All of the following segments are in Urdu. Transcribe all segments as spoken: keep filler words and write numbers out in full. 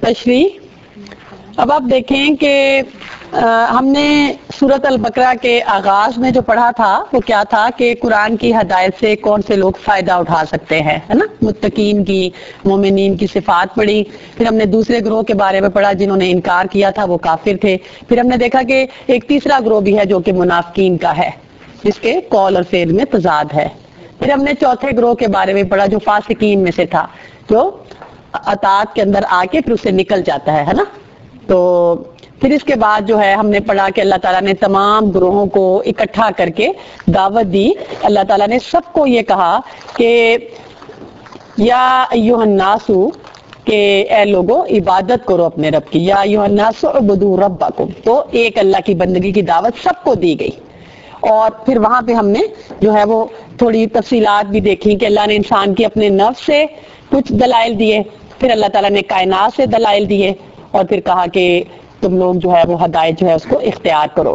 तशरीह। अब आप देखें कि हम ने सूरत अल-बकरा के आगाज में जो पढ़ा था वो क्या था कि कुरान की हदायत से कौन से लोग फायदा उठा सकते हैं, है ना। मुत्तकीन की, मोमिनीन की सिफात पढ़ी। फिर हमने दूसरे ग्रोह के बारे में पढ़ा जिन्होंने इनकार किया था, वो काफिर थे। फिर हमने देखा कि एक तीसरा ग्रोह भी है जो कि मुनाफिकीन का है, जिसके कौल और फेल में तजाद है। फिर हमने चौथे ग्रोह के बारे में पढ़ा जो फासिकीन में से था, जो अतात के अंदर आके फिर उससे निकल जाता है है ना। तो फिर इसके बाद जो है हमने पढ़ा कि अल्लाह ताला ने तमाम ग्रोहों को इकट्ठा करके दावत दी। अल्लाह ताला ने सबको ये कहा कि या अय्युहन्नासु, के ए लोगो इबादत करो अपने रब की, या अय्युहन्नासु उबुदू रब्बकुम। तो एक अल्लाह की बंदगी की दावत सबको दी गई। और फिर वहां पे हमने जो है वो थोड़ी तफसीलात भी देखी कि अल्लाह ने इंसान की अपने नफ्स से कुछ दलाइल दिए, फिर अल्लाह ताला ने कायनात से दलाइल दिए, और फिर कहा कि तुम लोग जो है वो हदायत जो है उसको इख्तियार करो।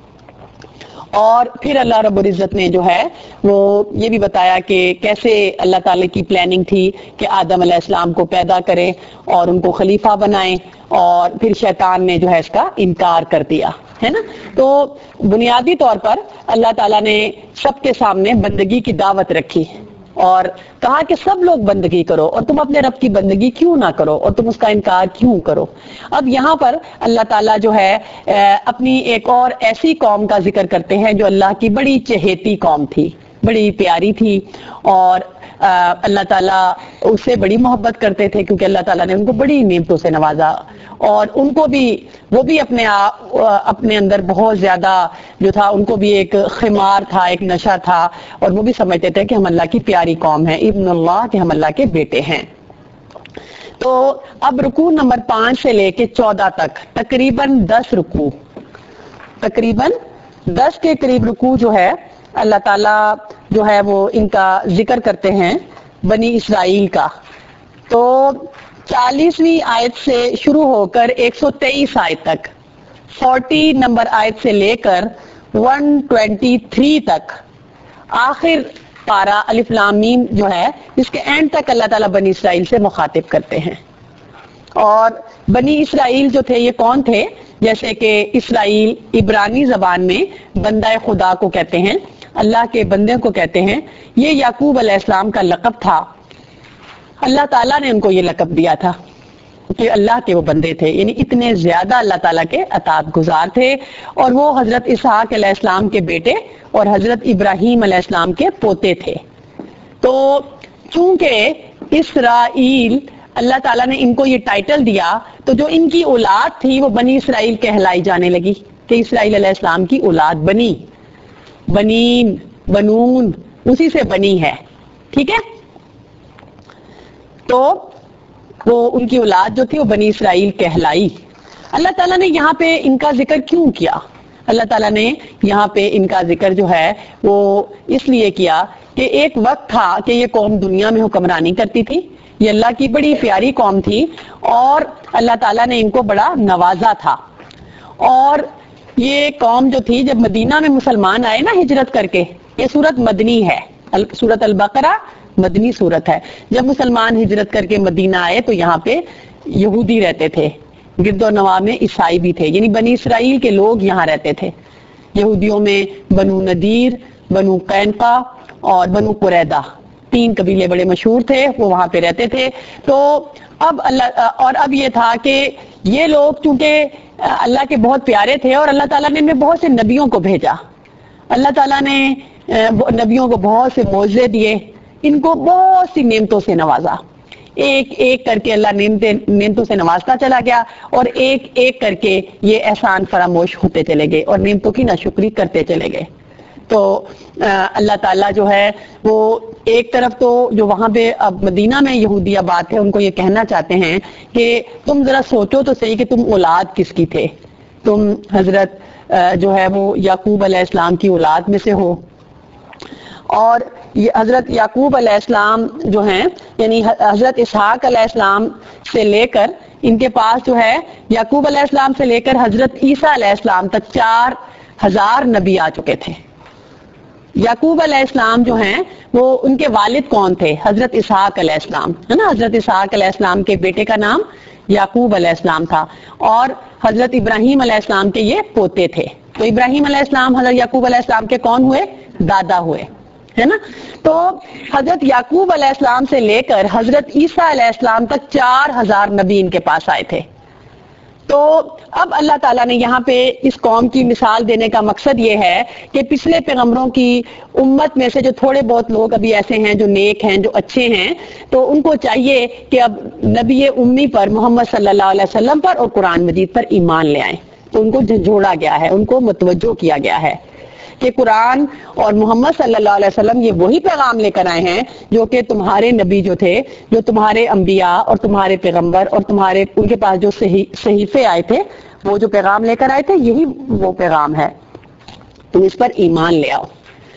और फिर अल्लाह रब्बुल इज्जत ने जो है वो ये भी बताया कि कैसे अल्लाह ताला की प्लानिंग थी कि आदम अलैहिस्सलाम को पैदा करें और उनको खलीफा बनाएं, और फिर शैतान ने जो है इसका इनकार कर दिया, है ना। तो बुनियादी तौर पर अल्लाह ताला ने सबके सामने बंदगी की दावत रखी और कहा कि सब लोग बंदगी करो, और तुम अपने रब की बंदगी क्यों ना करो, और तुम उसका इनकार क्यों करो। अब यहाँ पर अल्लाह ताला जो है अपनी एक और ऐसी कौम का जिक्र करते हैं जो अल्लाह की बड़ी चहेती कौम थी, बड़ी प्यारी थी, और अल्लाह ताला उससे बड़ी मोहब्बत करते थे क्योंकि अल्लाह ताला ने उनको बड़ी नेमतों से नवाजा, और उनको भी वो भी अपने आप अपने अंदर बहुत ज्यादा जो था, उनको भी एक खिमार था, एक नशा था, और वो भी समझते थे कि हम अल्लाह की प्यारी कौम है, इब्नुल्लाह, कि हम अल्लाह के बेटे हैं। तो अब रुकू नंबर पांच से लेके चौदह तक तकरीबन दस रुकू, तकरीबन दस के करीब रुकू जो है अल्लाह ताला जो है वो इनका जिक्र करते हैं बनी इसराइल का। तो चालीसवीं आयत से शुरू होकर एक सौ तेईस आयत तक, चालीस नंबर आयत से लेकर एक सौ तेईस तक, आखिर पारा अलिफ लाम मीम जो है इसके एंड तक अल्लाह ताला बनी इसराइल से मुखातिब करते हैं। और बनी इसराइल जो थे ये कौन थे, जैसे कि इसराइल इब्रानी जबान में बंदा खुदा को कहते हैं, अल्लाह के बंदे को कहते हैं। ये याकूब अलैहिस्सलाम का लक़ब था, अल्लाह ताला ने उनको ये लक़ब दिया था कि अल्लाह के वो बंदे थे, यानी इतने ज्यादा अल्लाह ताला के अतात गुजार थे। और वो हजरत इसहाक अलैहिस्सलाम के बेटे और हजरत इब्राहीम अलैहिस्सलाम के पोते थे। तो चूंकि इसराइल अल्लाह ताला ने इनको ये टाइटल दिया, तो जो इनकी औलाद थी वो बनी इसराइल कहलाई जाने लगी कि इसराइल अलैहिस्सलाम की औलाद बनी, बनीन, बनून, उसी से बनी है, ठीक है। तो वो उनकी औलाद जो थी वो बनी इसराइल कहलाई। अल्लाह ताला ने यहाँ पे इनका जिक्र क्यों किया? अल्लाह ताला ने यहाँ पे इनका जिक्र जो है वो इसलिए किया कि एक वक्त था कि ये कौम दुनिया में हुक्मरानी करती थी, ये अल्लाह की बड़ी प्यारी कौम थी, और अल्लाह ताला ने इनको बड़ा नवाजा था। और ये कौम जो थी जब मदीना में मुसलमान आए ना हिजरत करके, ये सूरत मदनी है, सूरत अल-बकरा मदनी सूरत है। जब मुसलमान हिजरत करके मदीना आए तो यहाँ पे यहूदी रहते थे, गिरदो नवा में ईसाई भी थे, यानी बनी इसराइल के लोग यहाँ रहते थे। यहूदियों में बनु नदीर, बनु कैनका और बनु कुरैदा, तीन कबीले बड़े मशहूर थे, वो वहां पे रहते थे। तो अब अल्लाह, और अब ये था कि ये लोग चूंकि अल्लाह के बहुत प्यारे थे और अल्लाह ताला ने इनमें बहुत से नबियों को भेजा, अल्लाह ताला ने नबियों को बहुत से मौजे दिए, इनको बहुत सी नेमतों से नवाजा, एक एक करके अल्लाह नेमते नेमतों से नवाजता चला गया, और एक एक करके ये एहसान फरामोश होते चले गए और नेमतों की नाशुक्री करते चले गए। तो अल्लाह ताला जो है वो एक तरफ तो जो वहां पे अब मदीना में यहूदी आबाद थे उनको ये कहना चाहते हैं कि तुम जरा सोचो तो सही कि तुम औलाद किसकी थे, तुम हजरत जो है वो याकूब अलैहिस्सलाम की औलाद में से हो। और ये हजरत याकूब अलैहिस्सलाम जो हैं, यानी हजरत इसहाक अलैहिस्सलाम से लेकर इनके पास जो है याकूब अलैहिस्सलाम से लेकर हजरत ईसा अलैहिस्सलाम तक चार हजार नबी आ चुके थे। याकूब अलैहिस्सलाम जो हैं वो उनके वालिद कौन थे? हजरत इसहाक अलैहिस्सलाम, है ना। हजरत इसहाक अलैहिस्सलाम के बेटे का नाम याकूब अलैहिस्सलाम था और हजरत इब्राहिम अलैहिस्सलाम के ये पोते थे। तो इब्राहिम अलैहिस्सलाम हजरत याकूब अलैहिस्सलाम के कौन हुए? दादा हुए, है ना। तो हजरत याकूब अलैहिस्सलाम से लेकर हजरत ईसा अलैहिस्सलाम तक चार हजार नबी इनके पास आए थे। तो अब अल्लाह ताला ने यहाँ पे इस कौम की मिसाल देने का मकसद ये है कि पिछले पैगंबरों की उम्मत में से जो थोड़े बहुत लोग अभी ऐसे हैं जो नेक हैं, जो अच्छे हैं, तो उनको चाहिए कि अब नबी उम्मी पर, मोहम्मद सल्लल्लाहु अलैहि वसल्लम पर और कुरान मजीद पर ईमान ले आए। तो उनको झंझोड़ा गया है, उनको मुतवज्जो किया गया है कि कुरान और मोहम्मद सल्लल्लाहु अलैहि वसल्लम ये वही पैगाम लेकर आए हैं जो कि तुम्हारे नबी जो थे, जो तुम्हारे अंबिया और तुम्हारे पैगंबर और तुम्हारे उनके पास जो सही सहीफे आए थे, वो जो पैगाम लेकर आए थे, यही वो पैगाम है, तुम इस पर ईमान ले आओ।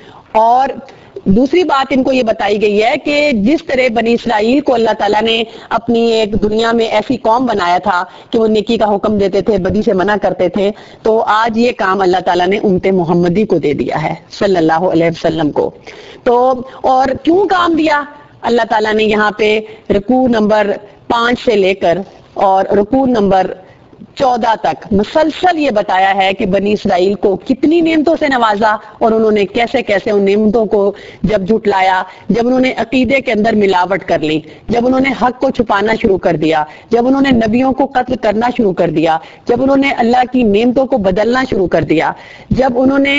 और दूसरी बात इनको ये बताई गई है कि जिस तरह बनी इसराइल को अल्लाह ताला ने अपनी एक दुनिया में ऐसी कौम बनाया था कि वो नेकी का हुक्म देते थे, बदी से मना करते थे, तो आज ये काम अल्लाह ताला ने उम्मते मोहम्मदी को दे दिया है, सल्लल्लाहु अलैहि वसल्लम को। तो और क्यों काम दिया अल्लाह ताला ने यहाँ पे रुकू नंबर पांच से लेकर और रुकू नंबर चौदह तक मुसलसल ये बताया है कि बनी इसराइल को कितनी नेमतों से नवाजा और उन्होंने कैसे कैसे उन नेमतों को जब झुटलाया, जब उन्होंने अकीदे के अंदर मिलावट कर ली, जब उन्होंने हक को छुपाना शुरू कर दिया, जब उन्होंने नबियों को कत्ल करना शुरू कर दिया, जब उन्होंने अल्लाह की नेमतों को बदलना शुरू कर दिया, जब उन्होंने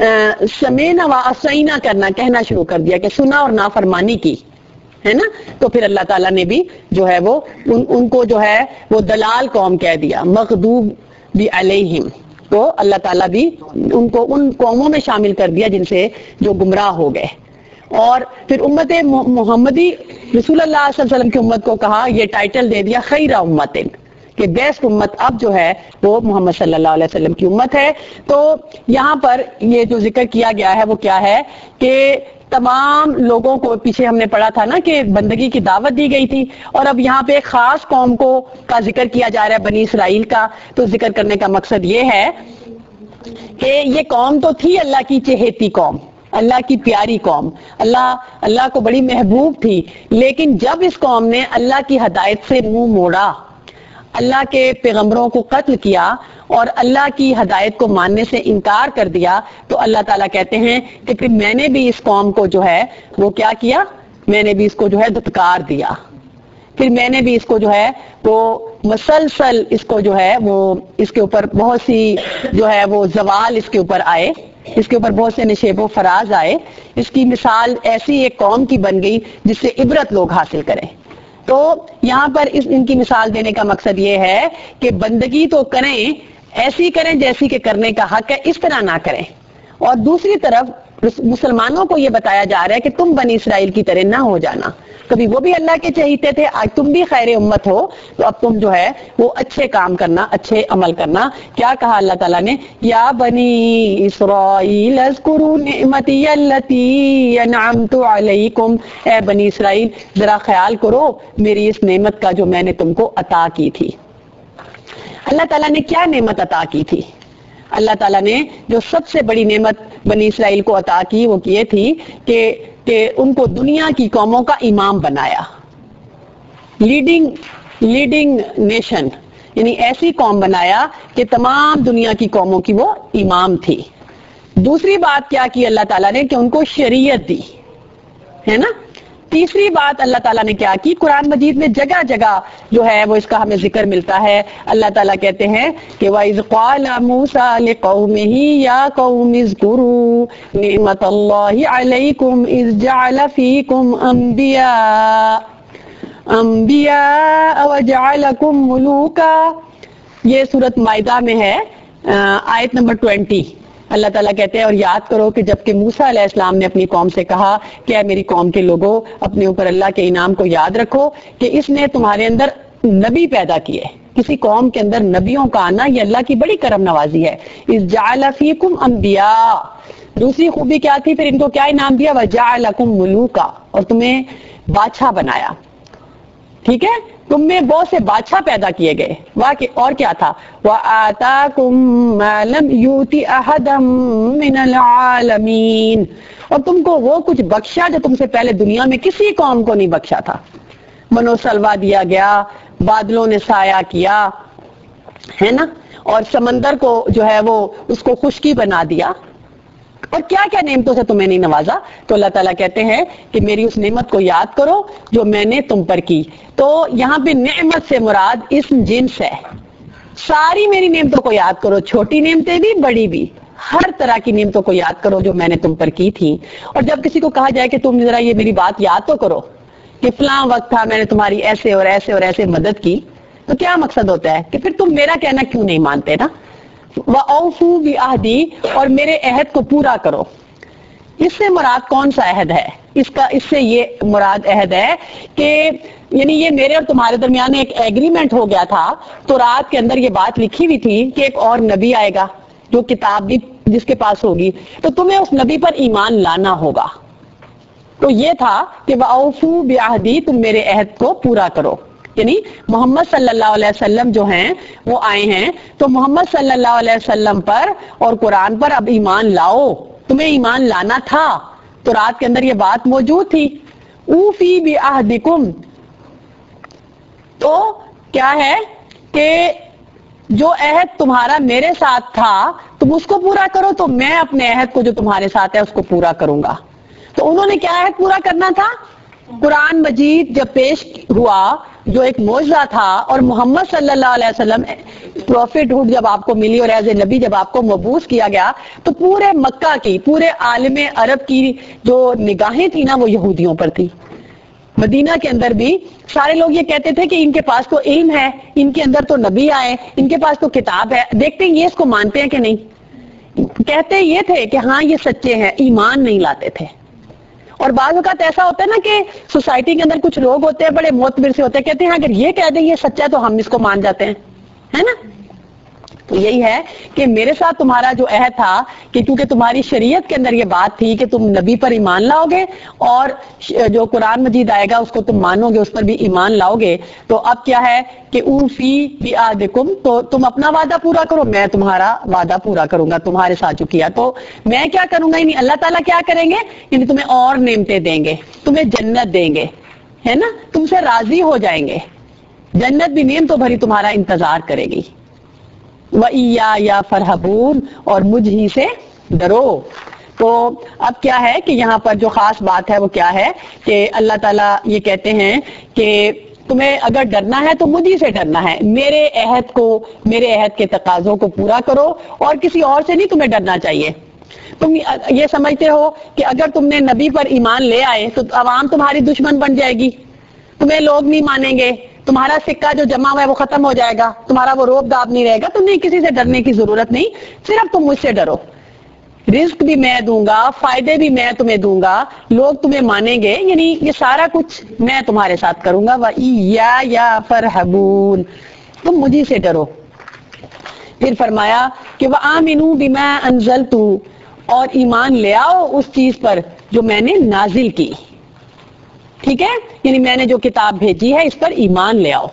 समेना व असैना करना कहना शुरू कर दिया कि सुना और नाफरमानी की, है ना, तो फिर अल्लाह ताला ने भी जो है वो उन, उनको जो है वो दलाल कौम कह दिया, मग़दूब भी अलैहिम। तो अल्लाह ताला भी उनको उन कौमों में शामिल कर दिया जिनसे जो गुमराह हो गए। और फिर उम्मत मोहम्मदी रसूलुल्लाह सल्लल्लाहु अलैहि वसल्लम की उम्मत को कहा, ये टाइटल दे दिया खैरा उम्मतिन, कि बेस्ट उम्मत अब जो है वो मोहम्मद सल्लल्लाहु अलैहि वसल्लम की उम्मत है। तो यहाँ पर ये जो जिक्र किया गया है वो क्या है कि तमाम लोगों को, पीछे हमने पढ़ा था ना कि बंदगी की दावत दी गई थी, और अब यहाँ पे एक खास कौम को का जिक्र किया जा रहा है, बनी इसराइल का। तो जिक्र करने का मकसद ये है कि ये कौम तो थी अल्लाह की चहेती कौम, अल्लाह की प्यारी कौम, अल्लाह अल्लाह को बड़ी महबूब थी, लेकिन जब इस कौम ने अल्लाह की हदायत से मुंह मोड़ा, अल्लाह के पैगंबरों को कत्ल किया और अल्लाह की हदायत को मानने से इनकार कर दिया, तो अल्लाह ताला कहते हैं कि फिर मैंने भी इस कौम को जो है वो क्या किया, मैंने भी इसको जो है धुतकार दिया, फिर मैंने भी इसको जो है वो मसलसल इसको जो है वो इसके ऊपर बहुत सी जो है वो जवाल इसके ऊपर आए, इसके ऊपर बहुत से निशेबो फराज आए। इसकी मिसाल ऐसी एक कौम की बन गई जिससे इबरत लोग हासिल करें। तो यहाँ पर इस इनकी मिसाल देने का मकसद ये है कि बंदगी तो करें, ऐसी करें जैसी के करने का हक है, इस तरह ना करें। और दूसरी तरफ मुसलमानों को ये बताया जा रहा है कि तुम बनी इसराइल की तरह ना हो जाना, कभी वो भी अल्लाह के चहीते थे, आज तुम भी खैर उम्मत हो, तो अब तुम जो है वो अच्छे काम करना, अच्छे अमल करना। क्या कहा अल्लाह ताला ने, या बनी इसराइल अज़कुरू निअमती अल्लती अनअमतु अलैकुम, ए बनी इसराइल जरा ख्याल करो मेरी इस नेमत का जो मैंने तुमको अता की थी। अल्लाह ताला ने क्या नेमत अता की थी? अल्लाह ताला ने जो सबसे बड़ी नेमत बनी इसराइल को अता की वो ये थी कि कि उनको दुनिया की कौमों का इमाम बनाया, लीडिंग लीडिंग नेशन, यानी ऐसी कौम बनाया कि तमाम दुनिया की कौमों की वो इमाम थी। दूसरी बात क्या की अल्लाह ताला ने कि उनको शरीयत दी, है ना। तीसरी बात अल्लाह ताला ने क्या की, कुरान मजीद में जगह जगह जो है वो इसका हमें जिक्र मिलता है। अल्लाह ताला कहते हैं कि वइज़ क़ाला मूसा लिक़ौमिही या क़ौमि इज़्कुरू निअमतल्लाहि अलैकुम इज़ जअल फ़ीकुम अंबिया अंबिया व जअलकुम मुलूका। ये सूरत माइदा में है, आयत नंबर ट्वेंटी। अल्लाह ताला कहते हैं और याद करो कि जबकि मूसा अलैहिस्सलाम ने अपनी कौम से कहा कि ऐ मेरी कौम के लोगों, अपने ऊपर अल्लाह के इनाम को याद रखो कि इसने तुम्हारे अंदर नबी पैदा किए। किसी कौम के अंदर नबियों का आना ये अल्लाह की बड़ी करम नवाजी है। इस जअल फीकुम अंबिया, दूसरी खूबी क्या थी, फिर इनको क्या इनाम दिया, वजअलकुम मुलूका, और तुम्हें बादशाह बनाया। ठीक है, तुम में बहुत से बादशाह पैदा किए गए। वाह, और क्या था, व आताकुम मा लम यूति अहदम मिनल आलमीन, और तुमको वो कुछ बख्शा जो तुमसे पहले दुनिया में किसी कौम को नहीं बख्शा था। मनोसलवा दिया गया, بادلوں نے سایہ کیا ہے نا, اور سمندر کو جو ہے وہ اس کو خشکی بنا دیا, اور کیا کیا نعمتوں سے تمہیں نہیں نوازا. تو اللہ تعالیٰ کہتے ہیں کہ میری اس نعمت کو یاد کرو جو میں نے تم پر کی. تو یہاں پہ نعمت سے مراد اسم جنس ہے. ساری میری نعمتوں کو یاد کرو, چھوٹی نعمتیں بھی بڑی بھی, ہر طرح کی نعمتوں کو یاد کرو جو میں نے تم پر کی تھی. اور جب کسی کو کہا جائے کہ تم ذرا یہ میری بات یاد تو کرو کہ فلاں وقت تھا میں نے تمہاری ایسے اور ایسے اور ایسے مدد کی, تو کیا مقصد ہوتا ہے کہ پھر تم میرا کہنا کیوں نہیں مانتے نا. وَأَوْفُوا بِعَهْدِي, اور میرے عہد کو پورا کرو. اس سے مراد کون سا عہد ہے؟ اس کا اس سے یہ مراد عہد ہے کہ یعنی یہ میرے اور تمہارے درمیان ایک ایگریمنٹ ہو گیا تھا. تو رات کے اندر یہ بات لکھی ہوئی تھی کہ ایک اور نبی آئے گا جو کتاب بھی جس کے پاس ہوگی, تو تمہیں اس نبی پر ایمان لانا ہوگا. تو یہ تھا کہ وَأَوْفُوا بِعَهْدِي, تم میرے عہد کو پورا کرو. یعنی محمد صلی اللہ علیہ وسلم جو ہیں وہ آئے ہیں, تو محمد صلی اللہ علیہ وسلم پر اور قرآن پر اب ایمان لاؤ. تمہیں ایمان لانا تھا, تو رات کے اندر یہ بات موجود تھی. اوفی بعہدکم, تو کیا ہے کہ جو عہد تمہارا میرے ساتھ تھا تم اس کو پورا کرو, تو میں اپنے عہد کو جو تمہارے ساتھ ہے اس کو پورا کروں گا. تو انہوں نے کیا عہد پورا کرنا تھا؟ قرآن مجید جب پیش ہوا جو ایک معجزہ تھا, اور محمد صلی اللہ علیہ وسلم پروفٹ ہوڈ جب آپ کو ملی اور ایز اے نبی جب آپ کو مبعوث کیا گیا, تو پورے مکہ کی, پورے عالم عرب کی جو نگاہیں تھی نا وہ یہودیوں پر تھی. مدینہ کے اندر بھی سارے لوگ یہ کہتے تھے کہ ان کے پاس تو علم ہے, ان کے اندر تو نبی آئے, ان کے پاس تو کتاب ہے, دیکھتے ہیں یہ اس کو مانتے ہیں کہ نہیں. کہتے یہ تھے کہ ہاں یہ سچے ہیں, ایمان نہیں لاتے تھے. اور بعض اوقات ایسا ہوتا ہے نا کہ سوسائٹی کے اندر کچھ لوگ ہوتے ہیں بڑے معتبر سے ہوتے ہیں, کہتے ہیں اگر یہ کہہ دیں یہ سچا ہے تو ہم اس کو مان جاتے ہیں, ہے نا. تو یہی ہے کہ میرے ساتھ تمہارا جو عہد تھا کہ کیونکہ تمہاری شریعت کے اندر یہ بات تھی کہ تم نبی پر ایمان لاؤ گے اور جو قرآن مجید آئے گا اس کو تم مانو گے, اس پر بھی ایمان لاؤ گے. تو اب کیا ہے کہ اوفی بعہدکم, تو تم اپنا وعدہ پورا کرو, میں تمہارا وعدہ پورا کروں گا تمہارے ساتھ جو کیا. تو میں کیا کروں گا, یعنی اللہ تعالیٰ کیا کریں گے, یعنی تمہیں اور نعمتیں دیں گے, تمہیں جنت دیں گے, ہے نا, تم سے راضی ہو جائیں گے. جنت بھی نعمتوں بھری تمہارا انتظار کرے گی. وَإِيَّايَ فَارْهَبُونَ, اور مجھ ہی سے ڈرو. تو اب کیا ہے کہ یہاں پر جو خاص بات ہے وہ کیا ہے کہ اللہ تعالیٰ یہ کہتے ہیں کہ تمہیں اگر ڈرنا ہے تو مجھ ہی سے ڈرنا ہے, میرے عہد کو, میرے عہد کے تقاضوں کو پورا کرو, اور کسی اور سے نہیں تمہیں ڈرنا چاہیے. تم یہ سمجھتے ہو کہ اگر تم نے نبی پر ایمان لے آئے تو عوام تمہاری دشمن بن جائے گی, تمہیں لوگ نہیں مانیں گے, تمہارا سکہ جو جمع ہوا ہے وہ ختم ہو جائے گا, تمہارا وہ روب داب نہیں رہے گا. تو نہیں, کسی سے ڈرنے کی ضرورت نہیں, صرف تم مجھ سے ڈرو. رزق بھی میں دوں گا, فائدے بھی میں تمہیں دوں گا, لوگ تمہیں مانیں گے, یعنی یہ سارا کچھ میں تمہارے ساتھ کروں گا. وَإِيَّايَ فَارْهَبُونَ, تم مجھے سے ڈرو. پھر فرمایا کہ وَآمِنُوا بِمَا أَنزَلْتُ, اور ایمان لے آؤ اس چیز پر جو میں نے نازل کی. ٹھیک ہے, یعنی میں نے جو کتاب بھیجی ہے اس پر ایمان لے آؤ.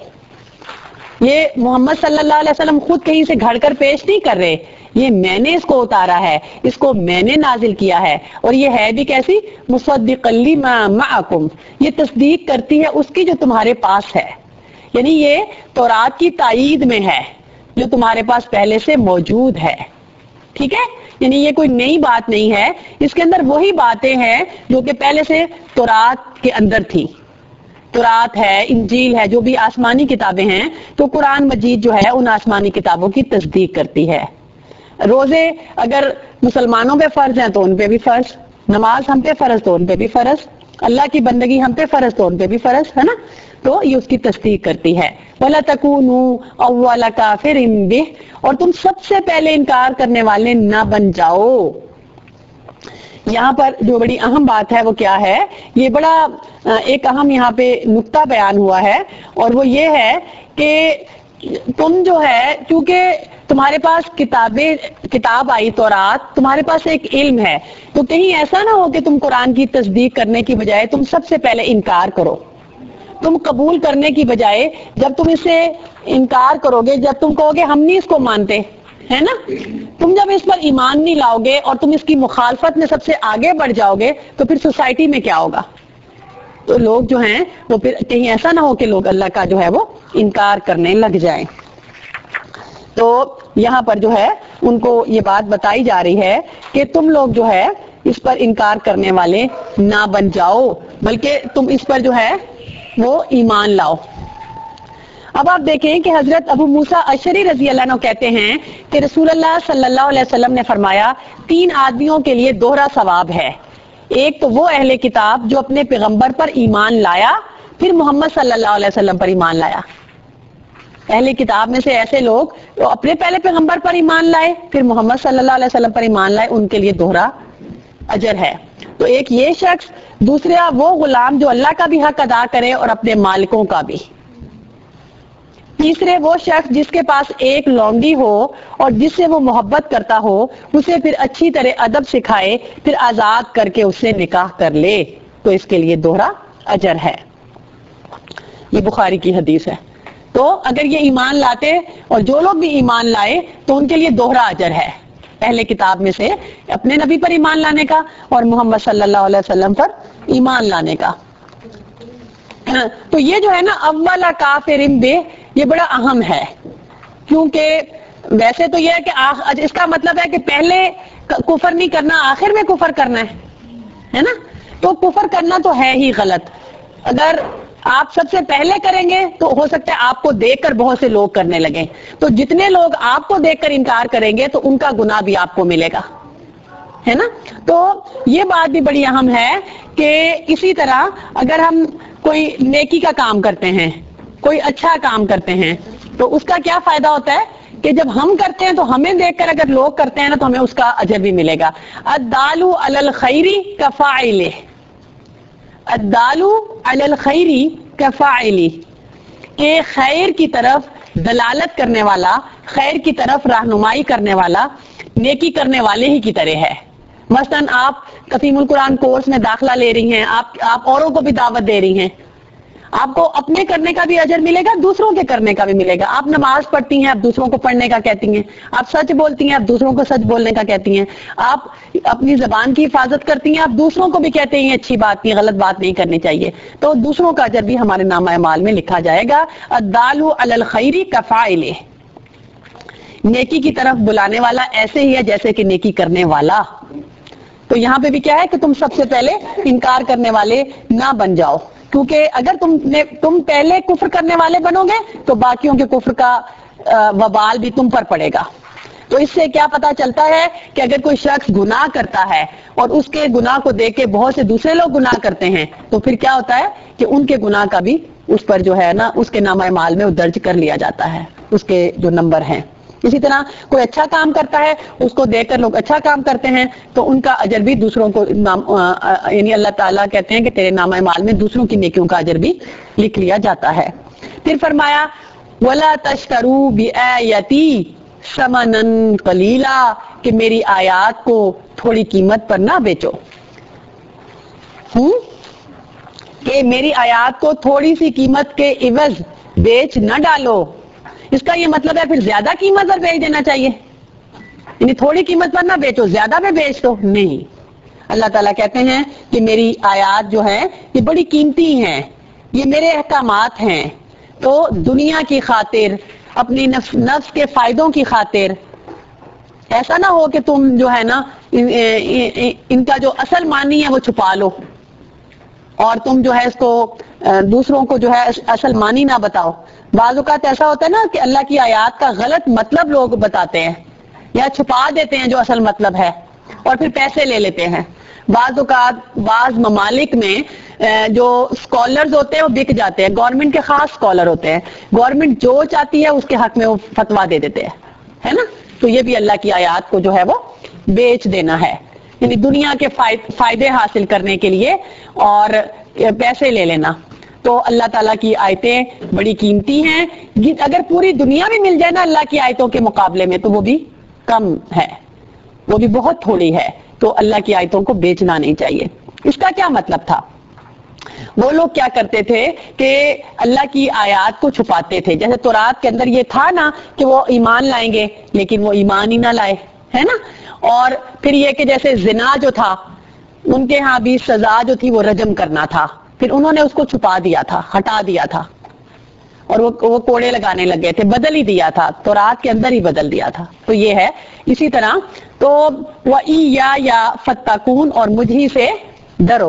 یہ محمد صلی اللہ علیہ وسلم خود کہیں سے گھڑ کر پیش نہیں کر رہے, یہ میں نے اس کو اتارا ہے, اس کو میں نے نازل کیا ہے. اور یہ ہے بھی کیسی, مصدقا لما معکم, یہ تصدیق کرتی ہے اس کی جو تمہارے پاس ہے. یعنی یہ تورات کی تائید میں ہے جو تمہارے پاس پہلے سے موجود ہے. ٹھیک ہے, یعنی یہ کوئی نئی بات نہیں ہے, اس کے اندر وہی باتیں ہیں جو کہ پہلے سے تورات کے اندر تھی. تورات ہے, انجیل ہے, جو بھی آسمانی کتابیں ہیں, تو قرآن مجید جو ہے ان آسمانی کتابوں کی تصدیق کرتی ہے. روزے اگر مسلمانوں پہ فرض ہیں تو ان پہ بھی فرض, نماز ہم پہ فرض تو ان پہ بھی فرض, اللہ کی بندگی ہم پہ فرض تو ان پہ بھی فرض ہے نا. تو یہ اس کی تصدیق کرتی ہے. وَلَا تَكُونُوا أَوَّلَ كَافِرٍ بِهِ, اور تم سب سے پہلے انکار کرنے والے نہ بن جاؤ. یہاں پر جو بڑی اہم بات ہے وہ کیا ہے, یہ بڑا ایک اہم یہاں پہ نقطہ بیان ہوا ہے, اور وہ یہ ہے کہ تم جو ہے چونکہ تمہارے پاس کتابیں کتاب آئی تورات, تمہارے پاس ایک علم ہے, تو کہیں ایسا نہ ہو کہ تم قرآن کی تصدیق کرنے کی بجائے تم سب سے پہلے انکار کرو. تم قبول کرنے کی بجائے جب تم اس سے انکار کرو گے, جب تم کہو گے ہم نہیں اس کو مانتے, ہے نا, تم جب اس پر ایمان نہیں لاؤ گے اور تم اس کی مخالفت میں سب سے آگے بڑھ جاؤ گے, تو پھر سوسائٹی میں کیا ہوگا, تو لوگ جو ہیں وہ پھر کہیں ایسا نہ ہو کہ لوگ اللہ کا جو ہے وہ انکار کرنے لگ جائیں. تو یہاں پر جو ہے ان کو یہ بات بتائی جا رہی ہے کہ تم لوگ جو ہے اس پر انکار کرنے والے نہ بن جاؤ، بلکہ تم اس پر جو ہے وہ ایمان لاؤ. اب آپ دیکھیں کہ حضرت ابو موسیٰ اشعری رضی اللہ عنہ کہتے ہیں کہ رسول اللہ صلی اللہ علیہ وسلم نے فرمایا تین آدمیوں کے لیے دوہرا ثواب ہے. ایک تو وہ اہل کتاب جو اپنے پیغمبر پر ایمان لایا پھر محمد صلی اللہ علیہ وسلم پر ایمان لایا. اہل کتاب میں سے ایسے لوگ جو اپنے پہلے پیغمبر پر ایمان لائے پھر محمد صلی اللہ علیہ وسلم پر ایمان لائے، ان کے لیے دوہرا اجر ہے. تو ایک یہ شخص، دوسرا وہ غلام جو اللہ کا بھی حق ادا کرے اور اپنے مالکوں کا بھی. تیسرے وہ شخص جس کے پاس ایک لونڈی ہو اور جس سے وہ محبت کرتا ہو، اسے پھر اچھی طرح ادب سکھائے پھر آزاد کر کے اس سے نکاح کر لے، تو اس کے لیے دوہرا اجر ہے. یہ بخاری کی حدیث ہے. تو اگر یہ ایمان لاتے اور جو لوگ بھی ایمان لائے تو ان کے لیے دوہرا اجر ہے، اہل کتاب میں سے اپنے نبی پر ایمان لانے کا اور محمد صلی اللہ علیہ وسلم پر ایمان لانے کا. تو یہ جو ہے نا اول کافرن بے، یہ بڑا اہم ہے، کیونکہ ویسے تو یہ ہے کہ اس کا مطلب ہے کہ پہلے کفر نہیں کرنا، آخر میں کفر کرنا ہے ہے نا. تو کفر کرنا تو ہے ہی غلط. اگر آپ سب سے پہلے کریں گے تو ہو سکتا ہے آپ کو دیکھ کر بہت سے لوگ کرنے لگیں، تو جتنے لوگ آپ کو دیکھ کر انکار کریں گے تو ان کا گناہ بھی آپ کو ملے گا، ہے نا. تو یہ بات بھی بڑی اہم ہے کہ اسی طرح اگر ہم کوئی نیکی کا کام کرتے ہیں، کوئی اچھا کام کرتے ہیں، تو اس کا کیا فائدہ ہوتا ہے کہ جب ہم کرتے ہیں تو ہمیں دیکھ کر اگر لوگ کرتے ہیں نا تو ہمیں اس کا اجر بھی ملے گا. الدال علی الخیر کفاعلہ، الدال علی الخیر کفاعلہ، کہ خیر کی طرف دلالت کرنے والا، خیر کی طرف رہنمائی کرنے والا نیکی کرنے والے ہی کی طرح ہے. مثلاً آپ تفہیم القرآن کورس میں داخلہ لے رہی ہیں، آپ آپ اوروں کو بھی دعوت دے رہی ہیں، آپ کو اپنے کرنے کا بھی اجر ملے گا، دوسروں کے کرنے کا بھی ملے گا. آپ نماز پڑھتی ہیں، آپ دوسروں کو پڑھنے کا کہتی ہیں. آپ سچ بولتی ہیں، آپ دوسروں کو سچ بولنے کا کہتی ہیں. آپ اپنی زبان کی حفاظت کرتی ہیں، آپ دوسروں کو بھی کہتے ہیں اچھی بات نہیں، غلط بات نہیں کرنی چاہیے. تو دوسروں کا اجر بھی ہمارے نامہ اعمال میں لکھا جائے گا. الدال علی الخیر کفاعلہ، نیکی کی طرف بلانے والا ایسے ہی ہے جیسے کہ نیکی کرنے والا. تو یہاں پہ بھی کیا ہے کہ تم سب سے پہلے انکار کرنے والے نہ بن جاؤ، کیونکہ اگر تم نے تم پہلے کفر کرنے والے بنو گے تو باقیوں کے کفر کا وبال بھی تم پر پڑے گا. تو اس سے کیا پتا چلتا ہے کہ اگر کوئی شخص گناہ کرتا ہے اور اس کے گناہ کو دیکھ کے بہت سے دوسرے لوگ گناہ کرتے ہیں تو پھر کیا ہوتا ہے کہ ان کے گناہ کا بھی اس پر جو ہے نا اس کے نامہ اعمال میں درج کر لیا جاتا ہے، اس کے جو نمبر ہیں. اسی طرح کوئی اچھا کام کرتا ہے، اس کو دیکھ کر لوگ اچھا کام کرتے ہیں تو ان کا اجر بھی دوسروں کو، یعنی اللہ تعالیٰ کہتے ہیں کہ تیرے نامہ اعمال میں دوسروں کی نیکیوں کا اجر بھی لکھ لیا جاتا ہے. پھر فرمایا وَلَا تَشْتَرُوا بِآيَاتِي ثَمَنًا قَلِيلًا، کہ میری آیات کو تھوڑی قیمت پر نہ بیچو، ہوں کہ میری آیات کو تھوڑی سی قیمت کے عوض بیچ نہ ڈالو. اس کا یہ مطلب ہے پھر زیادہ قیمت پر بیچ دینا چاہیے، یعنی تھوڑی قیمت پر نہ بیچو، زیادہ پہ بیچ دو نہیں. اللہ تعالیٰ کہتے ہیں کہ میری آیات جو ہیں یہ بڑی قیمتی ہیں، یہ میرے احکامات ہیں، تو دنیا کی خاطر، اپنی نفس نفس کے فائدوں کی خاطر ایسا نہ ہو کہ تم جو ہے نا ان کا جو اصل معنی ہے وہ چھپا لو اور تم جو ہے اس کو دوسروں کو جو ہے اصل معنی نہ بتاؤ. بعض اوقات ایسا ہوتا ہے نا کہ اللہ کی آیات کا غلط مطلب لوگ بتاتے ہیں یا چھپا دیتے ہیں جو اصل مطلب ہے اور پھر پیسے لے لیتے ہیں. بعض اوقات بعض ممالک میں جو اسکالرز ہوتے ہیں وہ بک جاتے ہیں، گورنمنٹ کے خاص اسکالر ہوتے ہیں، گورنمنٹ جو چاہتی ہے اس کے حق میں وہ فتوا دے دیتے ہیں، ہے نا. تو یہ بھی اللہ کی آیات کو جو ہے وہ بیچ دینا ہے، یعنی دنیا کے فائدے حاصل کرنے کے لیے اور پیسے لے لینا. تو اللہ تعالیٰ کی آیتیں بڑی قیمتی ہیں، اگر پوری دنیا بھی مل جائے نا اللہ کی آیتوں کے مقابلے میں تو وہ بھی کم ہے، وہ بھی بہت تھوڑی ہے. تو اللہ کی آیتوں کو بیچنا نہیں چاہیے. اس کا کیا مطلب تھا؟ وہ لوگ کیا کرتے تھے کہ اللہ کی آیات کو چھپاتے تھے. جیسے تورات کے اندر یہ تھا نا کہ وہ ایمان لائیں گے لیکن وہ ایمان ہی نہ لائے، ہے نا. اور پھر یہ کہ جیسے زنا جو تھا ان کے ہاں بھی سزا جو تھی وہ رجم کرنا تھا، پھر انہوں نے اس کو چھپا دیا تھا، ہٹا دیا تھا، اور وہ وہ کوڑے لگانے لگ گئے تھے، بدل ہی دیا تھا، تورات کے اندر ہی بدل دیا تھا. تو یہ ہے. اسی طرح تو وَإِيَّايَ فَاتَّقُونَ، اور مجھ ہی سے ڈرو.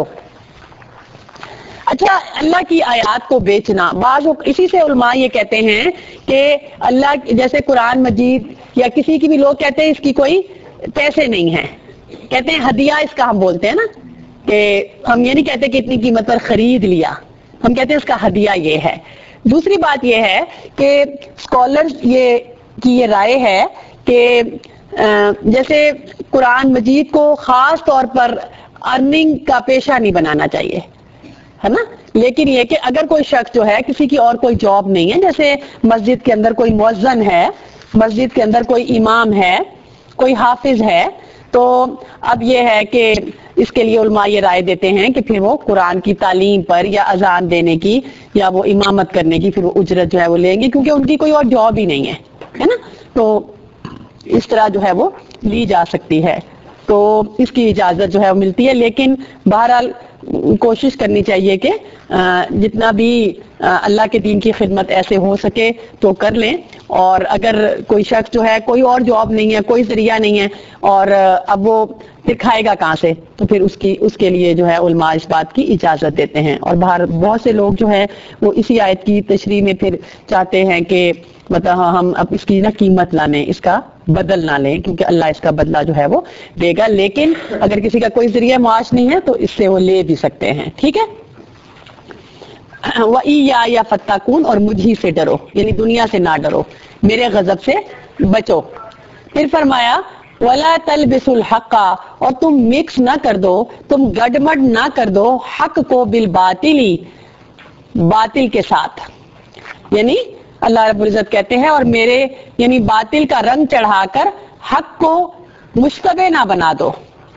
اچھا، اللہ کی آیات کو بیچنا، بعض اسی سے علماء یہ کہتے ہیں کہ اللہ جیسے قرآن مجید یا کسی کی بھی لوگ کہتے ہیں اس کی کوئی پیسے نہیں ہیں، کہتے ہیں ہدیہ اس کا ہم بولتے ہیں نا، کہ ہم یہ نہیں کہتے کہ اتنی قیمت پر خرید لیا، ہم کہتے ہیں اس کا ہدیہ یہ ہے. دوسری بات یہ ہے کہ اسکالرز یہ کی یہ رائے ہے کہ جیسے قرآن مجید کو خاص طور پر ارننگ کا پیشہ نہیں بنانا چاہیے، ہے نا، لیکن یہ کہ اگر کوئی شخص جو ہے کسی کی اور کوئی جاب نہیں ہے، جیسے مسجد کے اندر کوئی مؤذن ہے، مسجد کے اندر کوئی امام ہے، کوئی حافظ ہے، تو اب یہ ہے کہ اس کے لیے علماء یہ رائے دیتے ہیں کہ پھر وہ قرآن کی تعلیم پر یا اذان دینے کی یا وہ امامت کرنے کی پھر وہ اجرت جو ہے وہ لیں گے، کیونکہ ان کی کوئی اور جاب ہی نہیں ہے، ہے نا. تو اس طرح جو ہے وہ لی جا سکتی ہے، تو اس کی اجازت جو ہے وہ ملتی ہے. لیکن بہرحال کوشش کرنی چاہیے کہ جتنا بھی اللہ کے دین کی خدمت ایسے ہو سکے تو کر لیں. اور اگر کوئی شخص جو ہے کوئی اور جاب نہیں ہے، کوئی ذریعہ نہیں ہے، اور اب وہ پھر کھائے گا کہاں سے، تو پھر اس کی اس کے لیے جو ہے علماء اس بات کی اجازت دیتے ہیں. اور باہر بہت سے لوگ جو ہے وہ اسی آیت کی تشریح میں پھر چاہتے ہیں کہ مطلب ہم اب اس کی نا قیمت نہ لیں، اس کا بدل نہ لیں، کیونکہ اللہ اس کا بدلہ جو ہے وہ دے گا. لیکن اگر کسی کا کوئی ذریعہ معاش نہیں ہے تو اس سے وہ لے بھی سکتے ہیں. ٹھیک ہے. وَإِيَّايَ فَاتَّقُونَ، اور مجھ ہی سے ڈرو، یعنی دنیا سے نہ ڈرو، میرے غضب سے بچو. پھر فرمایا وَلَا تَلْبِسُوا الْحَقَّ، اور تم مکس نہ کر دو، تم گڈمڈ نہ کر دو حق کو بالباطل، باطل کے ساتھ. یعنی اللہ رب العزت کہتے ہیں اور میرے یعنی باطل کا رنگ چڑھا کر حق کو مشتبہ نہ بنا دو.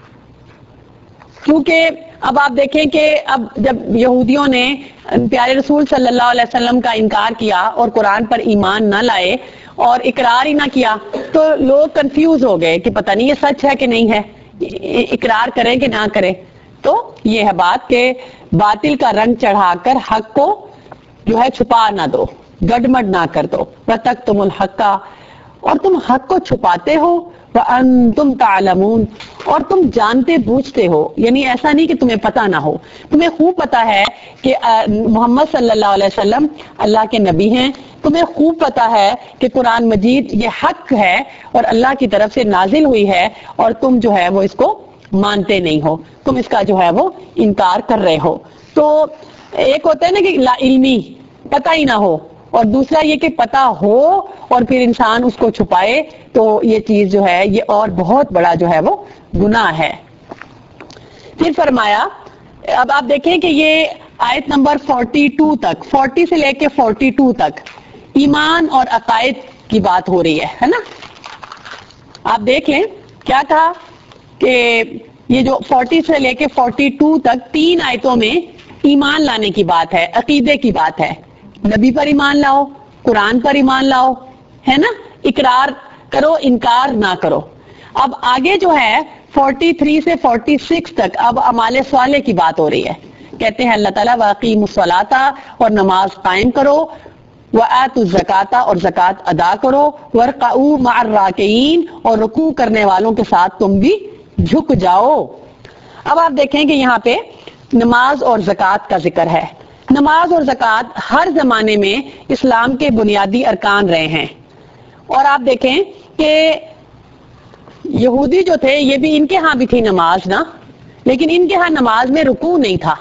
کیونکہ اب آپ دیکھیں کہ اب جب یہودیوں نے پیارے رسول صلی اللہ علیہ وسلم کا انکار کیا اور قرآن پر ایمان نہ لائے اور اقرار ہی نہ کیا، تو لوگ کنفیوز ہو گئے کہ پتہ نہیں یہ سچ ہے کہ نہیں ہے، اقرار کریں کہ نہ کریں. تو یہ ہے بات کہ باطل کا رنگ چڑھا کر حق کو جو ہے چھپا نہ دو، گڈمڈ نہ کر دو. وَتَكْتُمُ الْحَقَّ، اور تم حق کو چھپاتے ہو، وَأَنْتُمْ تَعْلَمُونَ، اور تم جانتے بوجھتے ہو. یعنی ایسا نہیں کہ تمہیں پتہ نہ ہو، تمہیں خوب پتہ ہے کہ محمد صلی اللہ علیہ وسلم اللہ کے نبی ہیں، تمہیں خوب پتہ ہے کہ قرآن مجید یہ حق ہے اور اللہ کی طرف سے نازل ہوئی ہے، اور تم جو ہے وہ اس کو مانتے نہیں ہو، تم اس کا جو ہے وہ انکار کر رہے ہو. تو ایک ہوتا ہے نا کہ لا علمی، پتہ ہی نہ ہو، اور دوسرا یہ کہ پتہ ہو اور پھر انسان اس کو چھپائے، تو یہ چیز جو ہے یہ اور بہت بڑا جو ہے وہ گناہ ہے. پھر فرمایا، اب آپ دیکھیں کہ یہ آیت نمبر بارہ تک، چالیس سے لے کے بارہ تک ایمان اور عقائد کی بات ہو رہی ہے ہے نا. آپ دیکھ لیں کیا کہا کہ یہ جو چالیس سے لے کے بارہ تک تین آیتوں میں ایمان لانے کی بات ہے، عقیدے کی بات ہے. نبی پر ایمان لاؤ، قرآن پر ایمان لاؤ، ہے نا، اقرار کرو، انکار نہ کرو. اب آگے جو ہے تینتالیس سے چھیالیس تک اب اعمال صالح کی بات ہو رہی ہے. کہتے ہیں اللہ تعالیٰ وَأَقِیمُوا الصَّلَاةَ، اور نماز قائم کرو، وَآتُوا الزَّکَاةَ، اور زکوٰۃ ادا کرو، وَارْکَعُوا مَعَ الرَّاکِعِینَ، اور رکوع کرنے والوں کے ساتھ تم بھی جھک جاؤ. اب آپ دیکھیں کہ یہاں پہ نماز اور زکوٰۃ کا ذکر ہے. نماز اور زکوٰۃ ہر زمانے میں اسلام کے بنیادی ارکان رہے ہیں. اور آپ دیکھیں کہ یہودی جو تھے یہ بھی ان کے ہاں بھی تھی نماز نا، لیکن ان کے ہاں نماز میں رکوع نہیں تھا.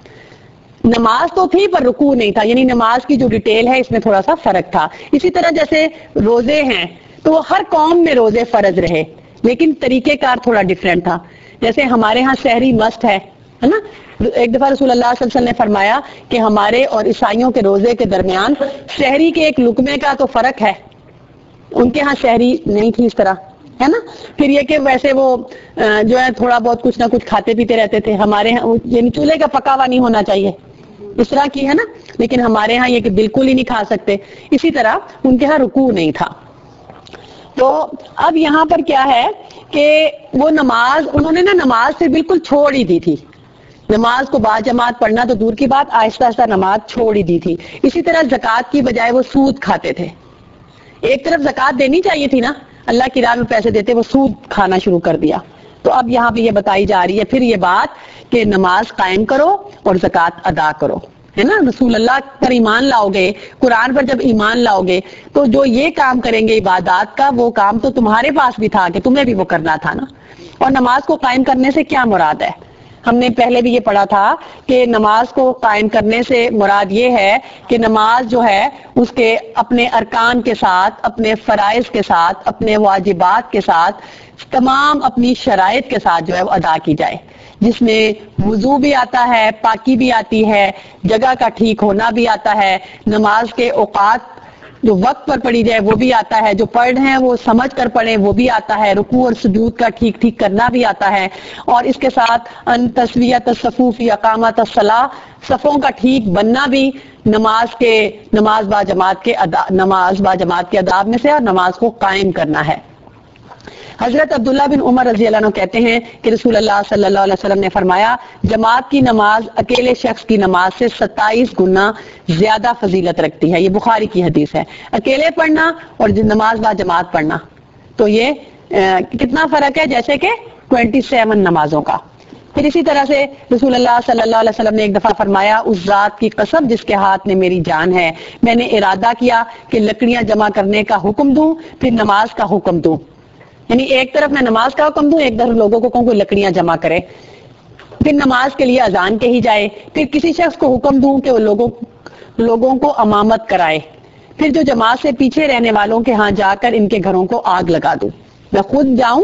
نماز تو تھی پر رکوع نہیں تھا، یعنی نماز کی جو ڈیٹیل ہے اس میں تھوڑا سا فرق تھا. اسی طرح جیسے روزے ہیں تو وہ ہر قوم میں روزے فرض رہے، لیکن طریقہ کار تھوڑا ڈیفرنٹ تھا. جیسے ہمارے ہاں سحری مسٹ ہے ہے نا. ایک دفعہ رسول اللہ صلی اللہ علیہ وسلم نے فرمایا کہ ہمارے اور عیسائیوں کے روزے کے درمیان سحری کے ایک لقمے کا تو فرق ہے، ان کے ہاں سحری نہیں تھی اس طرح، ہے نا. پھر یہ کہ ویسے وہ جو ہے تھوڑا بہت کچھ نہ کچھ کھاتے پیتے رہتے تھے. ہمارے ہاں یعنی چولہے کا پکا ہوا نہیں ہونا چاہیے اس طرح کی، ہے نا، لیکن ہمارے ہاں یہ کہ بالکل ہی نہیں کھا سکتے. اسی طرح ان کے ہاں رکوع نہیں تھا. تو اب یہاں پر کیا ہے کہ وہ نماز انہوں نے نا نماز سے بالکل چھوڑ ہی دی تھی. نماز کو با جماعت پڑھنا تو دور کی بات، آہستہ آہستہ نماز چھوڑ ہی دی تھی. اسی طرح زکوٰۃ کی بجائے وہ سود کھاتے تھے. ایک طرف زکوٰۃ دینی چاہیے تھی نا، اللہ کی راہ میں پیسے دیتے، وہ سود کھانا شروع کر دیا. تو اب یہاں پہ یہ بتائی جا رہی ہے پھر یہ بات کہ نماز قائم کرو اور زکوٰۃ ادا کرو، ہے نا. رسول اللہ پر ایمان لاؤ گے، قرآن پر جب ایمان لاؤ گے تو جو یہ کام کریں گے عبادات کا، وہ کام تو تمہارے پاس بھی تھا کہ تمہیں بھی وہ کرنا تھا نا. اور نماز کو قائم کرنے سے کیا مراد ہے؟ ہم نے پہلے بھی یہ پڑھا تھا کہ نماز کو قائم کرنے سے مراد یہ ہے کہ نماز جو ہے اس کے اپنے ارکان کے ساتھ، اپنے فرائض کے ساتھ، اپنے واجبات کے ساتھ، تمام اپنی شرائط کے ساتھ جو ہے وہ ادا کی جائے، جس میں وضو بھی آتا ہے، پاکی بھی آتی ہے، جگہ کا ٹھیک ہونا بھی آتا ہے، نماز کے اوقات جو وقت پر پڑھی جائے وہ بھی آتا ہے، جو پڑھ رہے ہیں وہ سمجھ کر پڑھیں وہ بھی آتا ہے، رکوع اور سجود کا ٹھیک ٹھیک کرنا بھی آتا ہے، اور اس کے ساتھ ان تسویۃ الصفوف اقامت الصلاۃ، صفوں کا ٹھیک بننا بھی نماز کے نماز با جماعت کے ادا نماز با جماعت کے آداب میں سے، اور نماز کو قائم کرنا ہے. حضرت عبداللہ بن عمر رضی اللہ عنہ کہتے ہیں کہ رسول اللہ صلی اللہ علیہ وسلم نے فرمایا، جماعت کی نماز اکیلے شخص کی نماز سے ستائیس گنا زیادہ فضیلت رکھتی ہے. یہ بخاری کی حدیث ہے. اکیلے پڑھنا اور نماز با جماعت پڑھنا، تو یہ کتنا فرق ہے؟ جیسے کہ سیونتیس نمازوں کا. پھر اسی طرح سے رسول اللہ صلی اللہ علیہ وسلم نے ایک دفعہ فرمایا، اس ذات کی قسم جس کے ہاتھ میں میری جان ہے، میں نے ارادہ کیا کہ لکڑیاں جمع کرنے کا حکم دوں، پھر نماز کا حکم دوں. یعنی ایک طرف میں نماز کا حکم دوں، ایک طرف لوگوں کو کہوں کوئی لکڑیاں جمع کرے، پھر نماز کے لیے اذان کہی جائے، پھر کسی شخص کو حکم دوں کہ وہ لوگوں لوگوں کو امامت کرائے، پھر جو جماعت سے پیچھے رہنے والوں کے ہاں جا کر ان کے گھروں کو آگ لگا دوں، میں خود جاؤں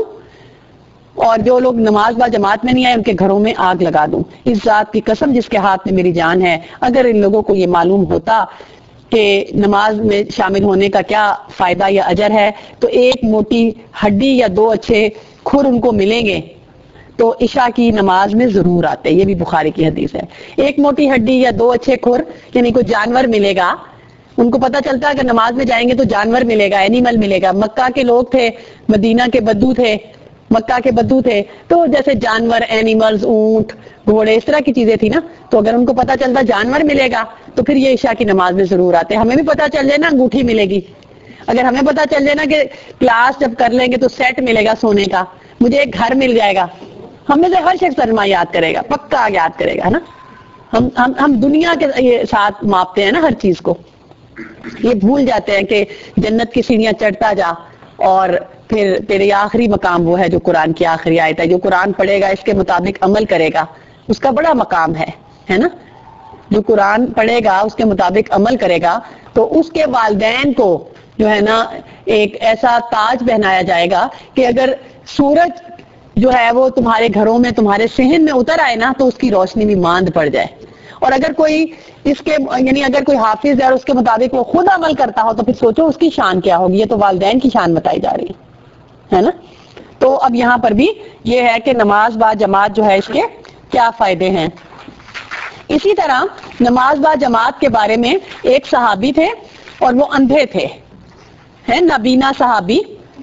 اور جو لوگ نماز با جماعت میں نہیں آئے ان کے گھروں میں آگ لگا دوں. اس ذات کی قسم جس کے ہاتھ میں میری جان ہے، اگر ان لوگوں کو یہ معلوم ہوتا کہ نماز میں شامل ہونے کا کیا فائدہ یا اجر ہے، تو ایک موٹی ہڈی یا دو اچھے کھر ان کو ملیں گے تو عشاء کی نماز میں ضرور آتے. یہ بھی بخاری کی حدیث ہے. ایک موٹی ہڈی یا دو اچھے کھر یعنی کوئی جانور ملے گا، ان کو پتہ چلتا ہے کہ نماز میں جائیں گے تو جانور ملے گا، اینیمل ملے گا. مکہ کے لوگ تھے، مدینہ کے بدو تھے، مکہ کے بدو تھے، تو جیسے جانور، اینیملز، اونٹ، گھوڑے، اس طرح کی چیزیں تھی نا، تو اگر ان کو پتہ چلتا جانور ملے گا تو پھر یہ عشاء کی نماز میں ضرور آتے. ہمیں بھی پتہ چل جائے نا انگوٹھی ملے گی، اگر ہمیں پتہ چل جائے نا کہ کلاس جب کر لیں گے تو سیٹ ملے گا سونے کا، مجھے ایک گھر مل جائے گا، ہم میں سے ہر شخص سرما یاد کرے گا، پکا یاد کرے گا، ہے نا. ہم ہم ہم دنیا کے ساتھ ماپتے ہیں نا ہر چیز کو، یہ بھول جاتے ہیں کہ جنت کی سیڑھیاں چڑھتا جا، اور پھر تیرے آخری مقام وہ ہے جو قرآن کی آخری آیت ہے. جو قرآن پڑھے گا اس کے مطابق عمل کرے گا اس کا بڑا مقام ہے ہے نا. جو قرآن پڑھے گا اس کے مطابق عمل کرے گا تو اس کے والدین کو جو ہے نا ایک ایسا تاج پہنایا جائے گا کہ اگر سورج جو ہے وہ تمہارے گھروں میں، تمہارے صحن میں اتر آئے نا تو اس کی روشنی بھی ماند پڑ جائے. اور اگر کوئی اس کے یعنی اگر کوئی حافظ ہے اور اس کے مطابق وہ خود عمل کرتا ہو تو پھر سوچو اس کی شان کیا ہوگی. یہ تو والدین کی شان بتائی جا رہی ہے نا. تو اب یہاں پر بھی یہ ہے کہ نماز با جماعت جو ہے اس کے کیا فائدے ہیں. اسی طرح نماز با جماعت کے بارے میں ایک صحابی تھے اور وہ اندھے تھے، ہے نابینا صحابی.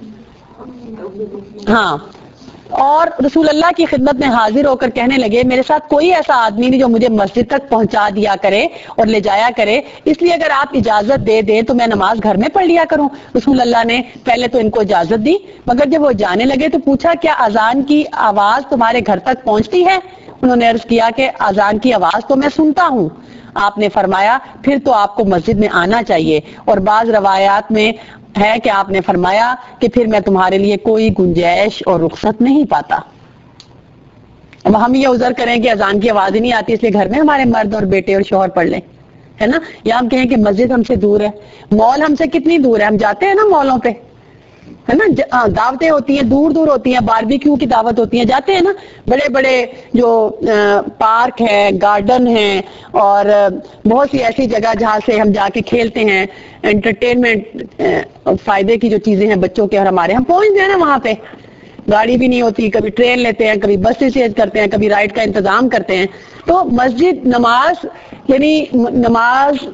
ہاں، اور رسول اللہ کی خدمت میں حاضر ہو کر کہنے لگے میرے ساتھ کوئی ایسا آدمی نہیں جو مجھے مسجد تک پہنچا دیا کرے اور لے جایا کرے، اس لیے اگر آپ اجازت دے دیں تو میں نماز گھر میں پڑھ لیا کروں. رسول اللہ نے پہلے تو ان کو اجازت دی، مگر جب وہ جانے لگے تو پوچھا کیا اذان کی آواز تمہارے گھر تک پہنچتی ہے؟ انہوں نے عرض کیا کہ اذان کی آواز تو میں سنتا ہوں. آپ نے فرمایا پھر تو آپ کو مسجد میں آنا چاہیے. اور بعض روایات میں ہے کہ آپ نے فرمایا کہ پھر میں تمہارے لیے کوئی گنجائش اور رخصت نہیں پاتا. اب ہم یہ عذر کریں کہ اذان کی آواز ہی نہیں آتی اس لیے گھر میں ہمارے مرد اور بیٹے اور شوہر پڑھ لیں، ہے نا. یا ہم کہیں کہ مسجد ہم سے دور ہے، مال ہم سے کتنی دور ہے، ہم جاتے ہیں نا مالوں پہ، ہے نا. دعوتیں ہوتی ہیں دور دور ہوتی ہیں، باربیکیو کی دعوت ہوتی ہیں، جاتے ہیں نا. بڑے بڑے جو پارک ہیں، گارڈن ہیں، اور بہت سی ایسی جگہ جہاں سے ہم جا کے کھیلتے ہیں، انٹرٹینمنٹ فائدے کی جو چیزیں ہیں بچوں کے اور ہمارے، ہم پہنچ گئے نا وہاں پہ. گاڑی بھی نہیں ہوتی، کبھی ٹرین لیتے ہیں، کبھی بس سے کرتے ہیں، کبھی رائڈ کا انتظام کرتے ہیں. تو مسجد نماز یعنی نماز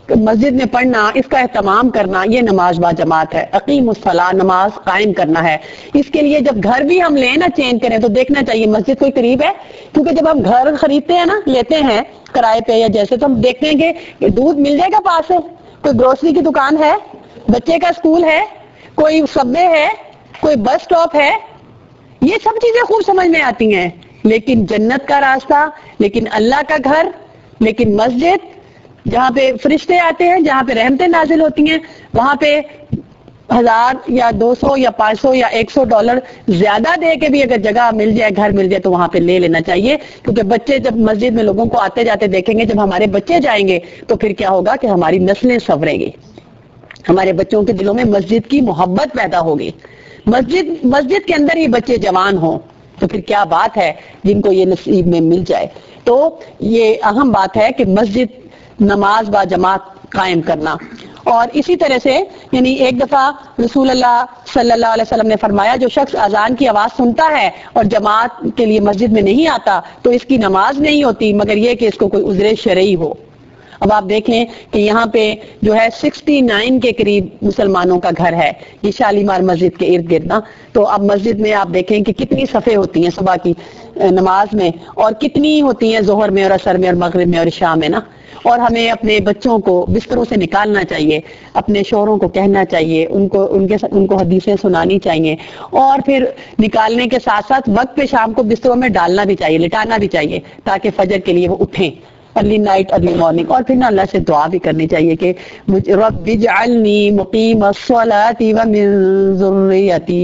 مسجد میں پڑھنا، اس کا اہتمام کرنا، یہ نماز با جماعت ہے. اقیم الصلاۃ، نماز قائم کرنا ہے. اس کے لیے جب گھر بھی ہم لیں نا چینج کریں تو دیکھنا چاہیے مسجد کوئی قریب ہے، کیونکہ جب ہم گھر خریدتے ہیں نا، لیتے ہیں کرائے پہ یا جیسے، تو ہم دیکھتے ہیں کہ دودھ مل جائے گا پاس سے، کوئی گروسری کی دکان ہے، بچے کا اسکول ہے، کوئی سب وے ہے، کوئی بس اسٹاپ ہے. یہ سب چیزیں خوب سمجھ میں آتی ہیں. لیکن جنت کا راستہ، لیکن اللہ کا گھر، لیکن مسجد جہاں پہ فرشتے آتے ہیں، جہاں پہ رحمتیں نازل ہوتی ہیں، وہاں پہ ہزار یا دو سو یا پانچ سو یا ایک سو ڈالر زیادہ دے کے بھی اگر جگہ مل جائے، گھر مل جائے، تو وہاں پہ لے لینا چاہیے. کیونکہ بچے جب مسجد میں لوگوں کو آتے جاتے دیکھیں گے، جب ہمارے بچے جائیں گے تو پھر کیا ہوگا کہ ہماری نسلیں سنوریں گی، ہمارے بچوں کے دلوں میں مسجد کی محبت پیدا ہوگی. مسجد مسجد کے اندر ہی بچے جوان ہوں تو پھر کیا بات ہے جن کو یہ نصیب میں مل جائے. تو یہ اہم بات ہے کہ مسجد نماز با جماعت قائم کرنا. اور اسی طرح سے یعنی ایک دفعہ رسول اللہ صلی اللہ علیہ وسلم نے فرمایا، جو شخص اذان کی آواز سنتا ہے اور جماعت کے لیے مسجد میں نہیں آتا تو اس کی نماز نہیں ہوتی، مگر یہ کہ اس کو کوئی عذر شرعی ہو. اب آپ دیکھیں کہ یہاں پہ جو ہے سکسٹی نائن کے قریب مسلمانوں کا گھر ہے یہ شالیمار مسجد کے ارد گرد نا. تو اب مسجد میں آپ دیکھیں کہ کتنی صفیں ہوتی ہیں صبح کی نماز میں، اور کتنی ہوتی ہیں ظہر میں اور عصر میں اور مغرب میں اور عشاء میں نا. اور ہمیں اپنے بچوں کو بستروں سے نکالنا چاہیے، اپنے شوہروں کو کہنا چاہیے، ان کو ان کے ان کو حدیثیں سنانی چاہیے، اور پھر نکالنے کے ساتھ ساتھ وقت پہ شام کو بستروں میں ڈالنا بھی چاہیے، لٹانا بھی چاہیے، تاکہ فجر کے لیے وہ اٹھیں ارلی نائٹ ارلی مارننگ. اور پھر نا اللہ سے دعا بھی کرنی چاہیے کہ رب اجعلنی مقیم الصلاۃ ومن ذریتی،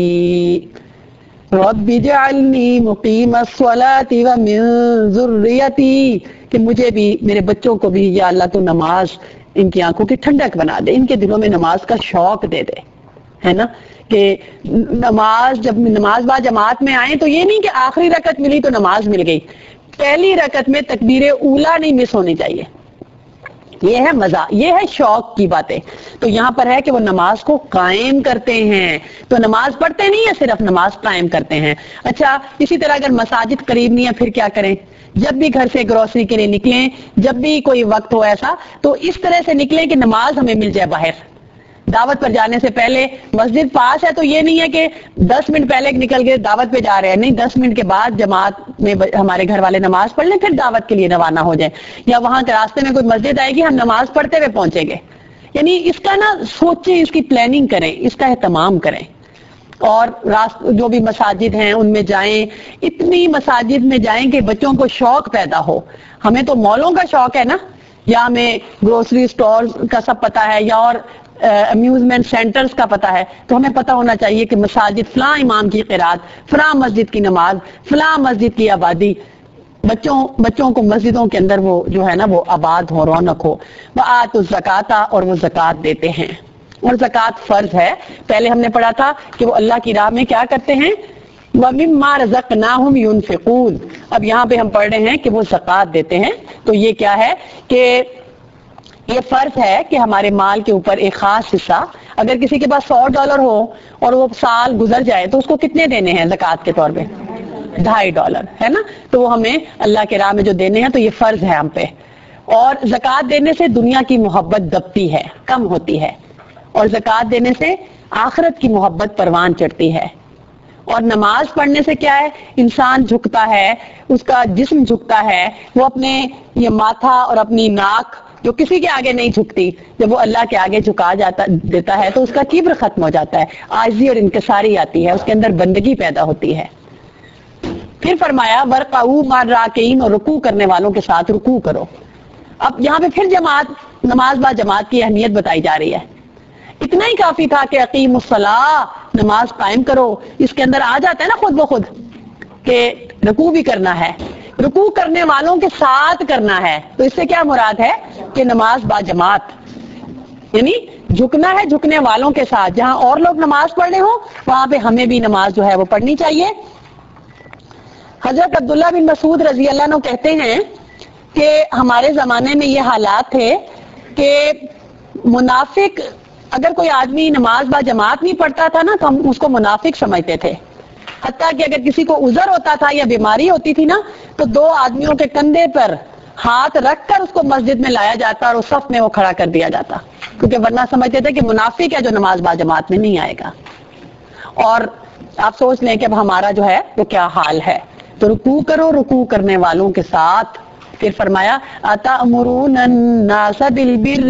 رب اجعلنی مقیم الصلاۃ ومن ذریتی، کہ مجھے بھی میرے بچوں کو بھی یا اللہ تو نماز ان کی آنکھوں کی ٹھنڈک بنا دے، ان کے دلوں میں نماز کا شوق دے دے، ہے نا. کہ نماز جب نماز با جماعت میں آئیں تو یہ نہیں کہ آخری رکعت ملی تو نماز مل گئی، پہلی رکعت میں تکبیر اولا نہیں مس ہونی چاہیے. یہ ہے مزہ، یہ ہے شوق کی باتیں. تو یہاں پر ہے کہ وہ نماز کو قائم کرتے ہیں، تو نماز پڑھتے نہیں ہیں، صرف نماز قائم کرتے ہیں. اچھا اسی طرح اگر مساجد قریب نہیں ہے پھر کیا کریں؟ جب بھی گھر سے گروسری کے لیے نکلیں، جب بھی کوئی وقت ہو ایسا تو اس طرح سے نکلیں کہ نماز ہمیں مل جائے باہر. دعوت پر جانے سے پہلے مسجد پاس ہے تو یہ نہیں ہے کہ دس منٹ پہلے نکل کے دعوت پہ جا رہے ہیں، نہیں، دس منٹ کے بعد جماعت میں ہمارے گھر والے نماز پڑھ لیں پھر دعوت کے لیے روانہ ہو جائیں. یا وہاں کے راستے میں کوئی مسجد آئے گی، ہم نماز پڑھتے ہوئے پہنچیں گے. یعنی اس کا نا سوچیں، اس کی پلاننگ کریں، اس کا اہتمام کریں. اور راست جو بھی مساجد ہیں ان میں جائیں، اتنی مساجد میں جائیں کہ بچوں کو شوق پیدا ہو. ہمیں تو مالوں کا شوق ہے نا، یا ہمیں گروسری سٹور کا سب پتا ہے، یا اور امیوزمنٹ سینٹرز کا پتا ہے، تو ہمیں پتا ہونا چاہیے کہ مساجد فلاں امام کی قرات، فلاں مسجد کی نماز، فلاں مسجد کی آبادی. بچوں بچوں کو مسجدوں کے اندر وہ جو ہے نا وہ آباد ہو، رونق ہو. وآتوا الزکاۃ، اور وہ زکوٰۃ دیتے ہیں، اور زکوٰۃ فرض ہے. پہلے ہم نے پڑھا تھا کہ وہ اللہ کی راہ میں کیا کرتے ہیں، وَمِمَّا رَزَقْنَاهُمْ يُنْفِقُونَ. اب یہاں پہ ہم پڑھ رہے ہیں کہ وہ زکوٰۃ دیتے ہیں. تو یہ کیا ہے کہ یہ فرض ہے کہ ہمارے مال کے اوپر ایک خاص حصہ، اگر کسی کے پاس سو ڈالر ہو اور وہ سال گزر جائے تو اس کو کتنے دینے ہیں زکوٰۃ کے طور پہ؟ ڈھائی ڈالر، ہے نا. تو وہ ہمیں اللہ کے راہ میں جو دینے ہیں تو یہ فرض ہے ہم پہ. اور زکوٰۃ دینے سے دنیا کی محبت دبتی ہے، کم ہوتی ہے، اور زکوٰۃ دینے سے آخرت کی محبت پروان چڑھتی ہے. اور نماز پڑھنے سے کیا ہے، انسان جھکتا ہے، اس کا جسم جھکتا ہے، وہ اپنے یہ ماتھا اور اپنی ناک جو کسی کے آگے نہیں جھکتی، جب وہ اللہ کے آگے جھکا جاتا دیتا ہے تو اس کا کبر ختم ہو جاتا ہے، عاجزی اور انکساری آتی ہے، اس کے اندر بندگی پیدا ہوتی ہے. پھر فرمایا وَرْكَعُوا مَعَ الرَّاكِعِينَ، اور رکوع کرنے والوں کے ساتھ رکوع کرو. اب یہاں پہ پھر جماعت، نماز با جماعت کی اہمیت بتائی جا رہی ہے. اتنا ہی کافی تھا کہ اقیم الصلاۃ، نماز قائم کرو، اس کے اندر آ جاتا ہے نا خود بخود کہ رکوع بھی کرنا ہے، رکوع کرنے والوں کے ساتھ کرنا ہے. تو اس سے کیا مراد ہے کہ نماز با جماعت، یعنی جھکنا ہے جھکنے والوں کے ساتھ. جہاں اور لوگ نماز پڑھ رہے ہوں وہاں پہ ہمیں بھی نماز جو ہے وہ پڑھنی چاہیے. حضرت عبداللہ بن مسعود رضی اللہ عنہ کہتے ہیں کہ ہمارے زمانے میں یہ حالات تھے کہ منافق، اگر کوئی آدمی نماز با جماعت نہیں پڑھتا تھا نا تو ہم اس کو منافق سمجھتے تھے. حتیٰ کہ اگر کسی کو عذر ہوتا تھا یا بیماری ہوتی تھی نا تو دو آدمیوں کے کندھے پر ہاتھ رکھ کر اس کو مسجد میں لایا جاتا اور اس صف میں وہ کھڑا کر دیا جاتا، کیونکہ ورنہ سمجھتے تھے کہ منافق ہے جو نماز با جماعت میں نہیں آئے گا۔ اور آپ سوچ لیں کہ اب ہمارا جو ہے وہ کیا حال ہے۔ تو رکوع کرو رکوع کرنے والوں کے ساتھ۔ پھر فرمایا اتأمرون الناس بالبر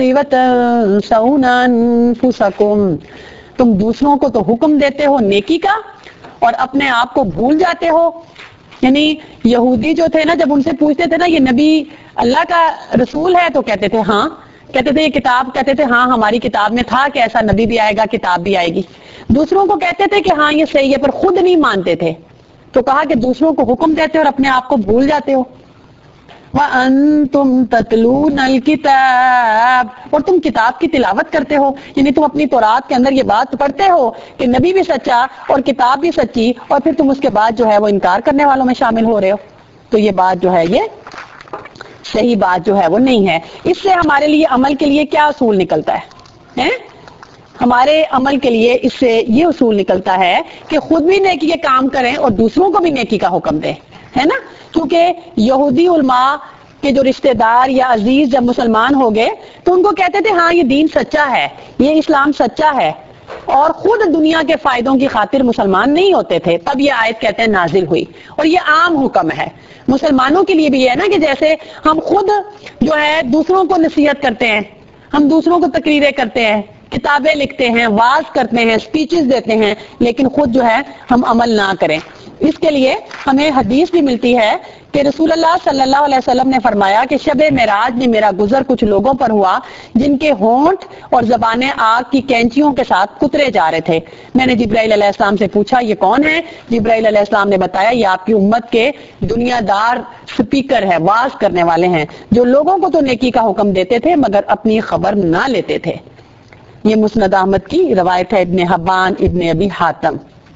وتنسون انفسکم، تم دوسروں کو تو حکم دیتے ہو نیکی کا اور اپنے آپ کو بھول جاتے ہو۔ یعنی یہودی جو تھے نا، جب ان سے پوچھتے تھے نا یہ نبی اللہ کا رسول ہے تو کہتے تھے ہاں، کہتے تھے یہ کتاب، کہتے تھے ہاں ہماری کتاب میں تھا کہ ایسا نبی بھی آئے گا، کتاب بھی آئے گی۔ دوسروں کو کہتے تھے کہ ہاں یہ صحیح ہے، پر خود نہیں مانتے تھے، تو کہا کہ دوسروں کو حکم دیتے اور اپنے آپ کو بھول جاتے ہو۔ وَأَنْتُمْ تَتْلُونَ الْكِتَابَ، اور تم کتاب کی تلاوت کرتے ہو، یعنی تم اپنی تورات کے اندر یہ بات پڑھتے ہو کہ نبی بھی سچا اور کتاب بھی سچی، اور پھر تم اس کے بعد جو ہے وہ انکار کرنے والوں میں شامل ہو رہے ہو۔ تو یہ بات جو ہے یہ صحیح بات جو ہے وہ نہیں ہے۔ اس سے ہمارے لیے عمل کے لیے کیا اصول نکلتا ہے؟ ہمارے عمل کے لیے اس سے یہ اصول نکلتا ہے کہ خود بھی نیکی کے کام کریں اور دوسروں کو بھی نیکی کا حکم دیں، ہے نا؟ کیونکہ یہودی علماء کے جو رشتہ دار یا عزیز جب مسلمان ہو گئے تو ان کو کہتے تھے ہاں یہ دین سچا ہے، یہ اسلام سچا ہے، اور خود دنیا کے فائدوں کی خاطر مسلمان نہیں ہوتے تھے۔ تب یہ آیت کہتے ہیں نازل ہوئی، اور یہ عام حکم ہے مسلمانوں کے لیے بھی ہے نا، کہ جیسے ہم خود جو ہے دوسروں کو نصیحت کرتے ہیں، ہم دوسروں کو تقریریں کرتے ہیں، کتابیں لکھتے ہیں، واعظ کرتے ہیں، اسپیچز دیتے ہیں، لیکن خود جو ہے ہم عمل نہ کریں۔ اس کے لیے ہمیں حدیث بھی ملتی ہے کہ رسول اللہ صلی اللہ علیہ وسلم نے فرمایا کہ شب معراج میں میرا گزر کچھ لوگوں پر ہوا جن کے ہونٹ اور زبانیں آگ کی کینچیوں کے ساتھ کترے جا رہے تھے۔ میں نے جبرائیل علیہ السلام سے پوچھا یہ کون ہے؟ جبرائیل علیہ السلام نے بتایا یہ آپ کی امت کے دنیا دار سپیکر ہے، واعظ کرنے والے ہیں، جو لوگوں کو تو نیکی کا حکم دیتے تھے مگر اپنی خبر نہ لیتے تھے۔ یہ مسند احمد کی روایت ہے، ابن حبان، ابن ابی حاتم۔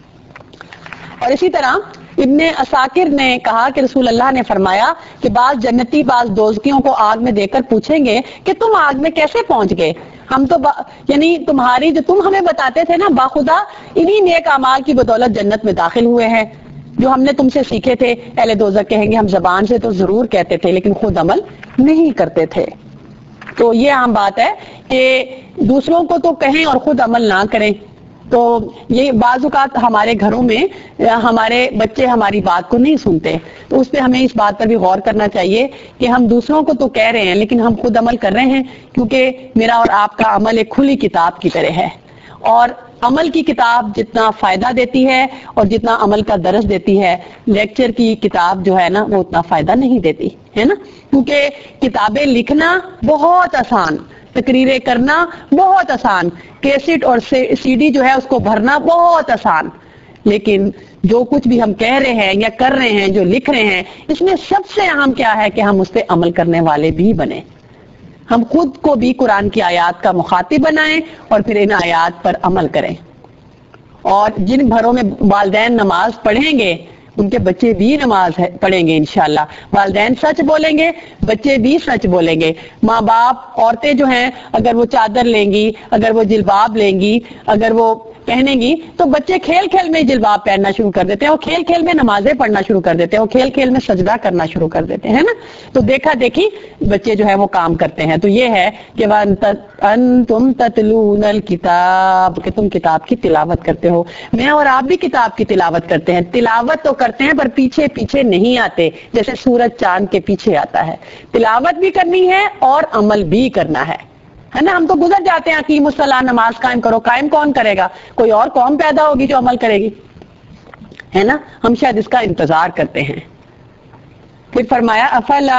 اور اسی طرح ابن عساکر نے کہا کہ رسول اللہ نے فرمایا کہ بعض جنتی بعض دوزکیوں کو آگ میں دے کر پوچھیں گے کہ تم آگ میں کیسے پہنچ گئے؟ ہم تو با... یعنی تمہاری جو تم ہمیں بتاتے تھے نا باخدا انہی نیک اعمال کی بدولت جنت میں داخل ہوئے ہیں جو ہم نے تم سے سیکھے تھے۔ اہل دوزخ کہیں گے ہم زبان سے تو ضرور کہتے تھے لیکن خود عمل نہیں کرتے تھے۔ تو یہ عام بات ہے کہ دوسروں کو تو کہیں اور خود عمل نہ کریں۔ تو یہ بعض اوقات ہمارے گھروں میں ہمارے بچے ہماری بات کو نہیں سنتے، تو اس پہ ہمیں اس بات پر بھی غور کرنا چاہیے کہ ہم دوسروں کو تو کہہ رہے ہیں لیکن ہم خود عمل کر رہے ہیں، کیونکہ میرا اور آپ کا عمل ایک کھلی کتاب کی طرح ہے، اور عمل کی کتاب جتنا فائدہ دیتی ہے اور جتنا عمل کا درس دیتی ہے، لیکچر کی کتاب جو ہے نا وہ اتنا فائدہ نہیں دیتی ہے نا، کیونکہ کتابیں لکھنا بہت آسان، تقریریں کرنا بہت آسان، کیسٹ اور سی ڈی جو ہے اس کو بھرنا بہت آسان، لیکن جو کچھ بھی ہم کہہ رہے ہیں یا کر رہے ہیں، جو لکھ رہے ہیں، اس میں سب سے اہم کیا ہے کہ ہم اس پہ عمل کرنے والے بھی بنیں، ہم خود کو بھی قرآن کی آیات کا مخاطب بنائیں اور پھر ان آیات پر عمل کریں۔ اور جن گھروں میں والدین نماز پڑھیں گے ان کے بچے بھی نماز پڑھیں گے انشاءاللہ، والدین سچ بولیں گے بچے بھی سچ بولیں گے، ماں باپ عورتیں جو ہیں اگر وہ چادر لیں گی، اگر وہ جلباب لیں گی، اگر وہ پہنیں گی تو بچے کھیل کھیل میں جلباب پہننا شروع کر دیتے ہیں، اور کھیل کھیل میں نمازیں پڑھنا شروع کر دیتے ہیں، اور کھیل کھیل میں سجدہ کرنا شروع کر دیتے ہیں نا، تو دیکھا دیکھی بچے جو ہے وہ کام کرتے ہیں۔ تو یہ ہے کہ وَأَنْتُمْ تَتْلُونَ الْكِتَابَ، کہ تم کتاب کی تلاوت کرتے ہو۔ میں اور آپ بھی کتاب کی تلاوت کرتے ہیں، تلاوت تو کرتے ہیں پر پیچھے پیچھے نہیں آتے جیسے سورج چاند کے پیچھے آتا ہے، تلاوت بھی کرنی ہے اور عمل بھی کرنا ہے، ہے نا۔ ہم تو گزر جاتے ہیں اقیم الصلاۃ، نماز قائم کرو، قائم کون کرے گا؟ کوئی اور قوم پیدا ہوگی جو عمل کرے گی، ہے نا، ہم شاید اس کا انتظار کرتے ہیں۔ پھر فرمایا افلا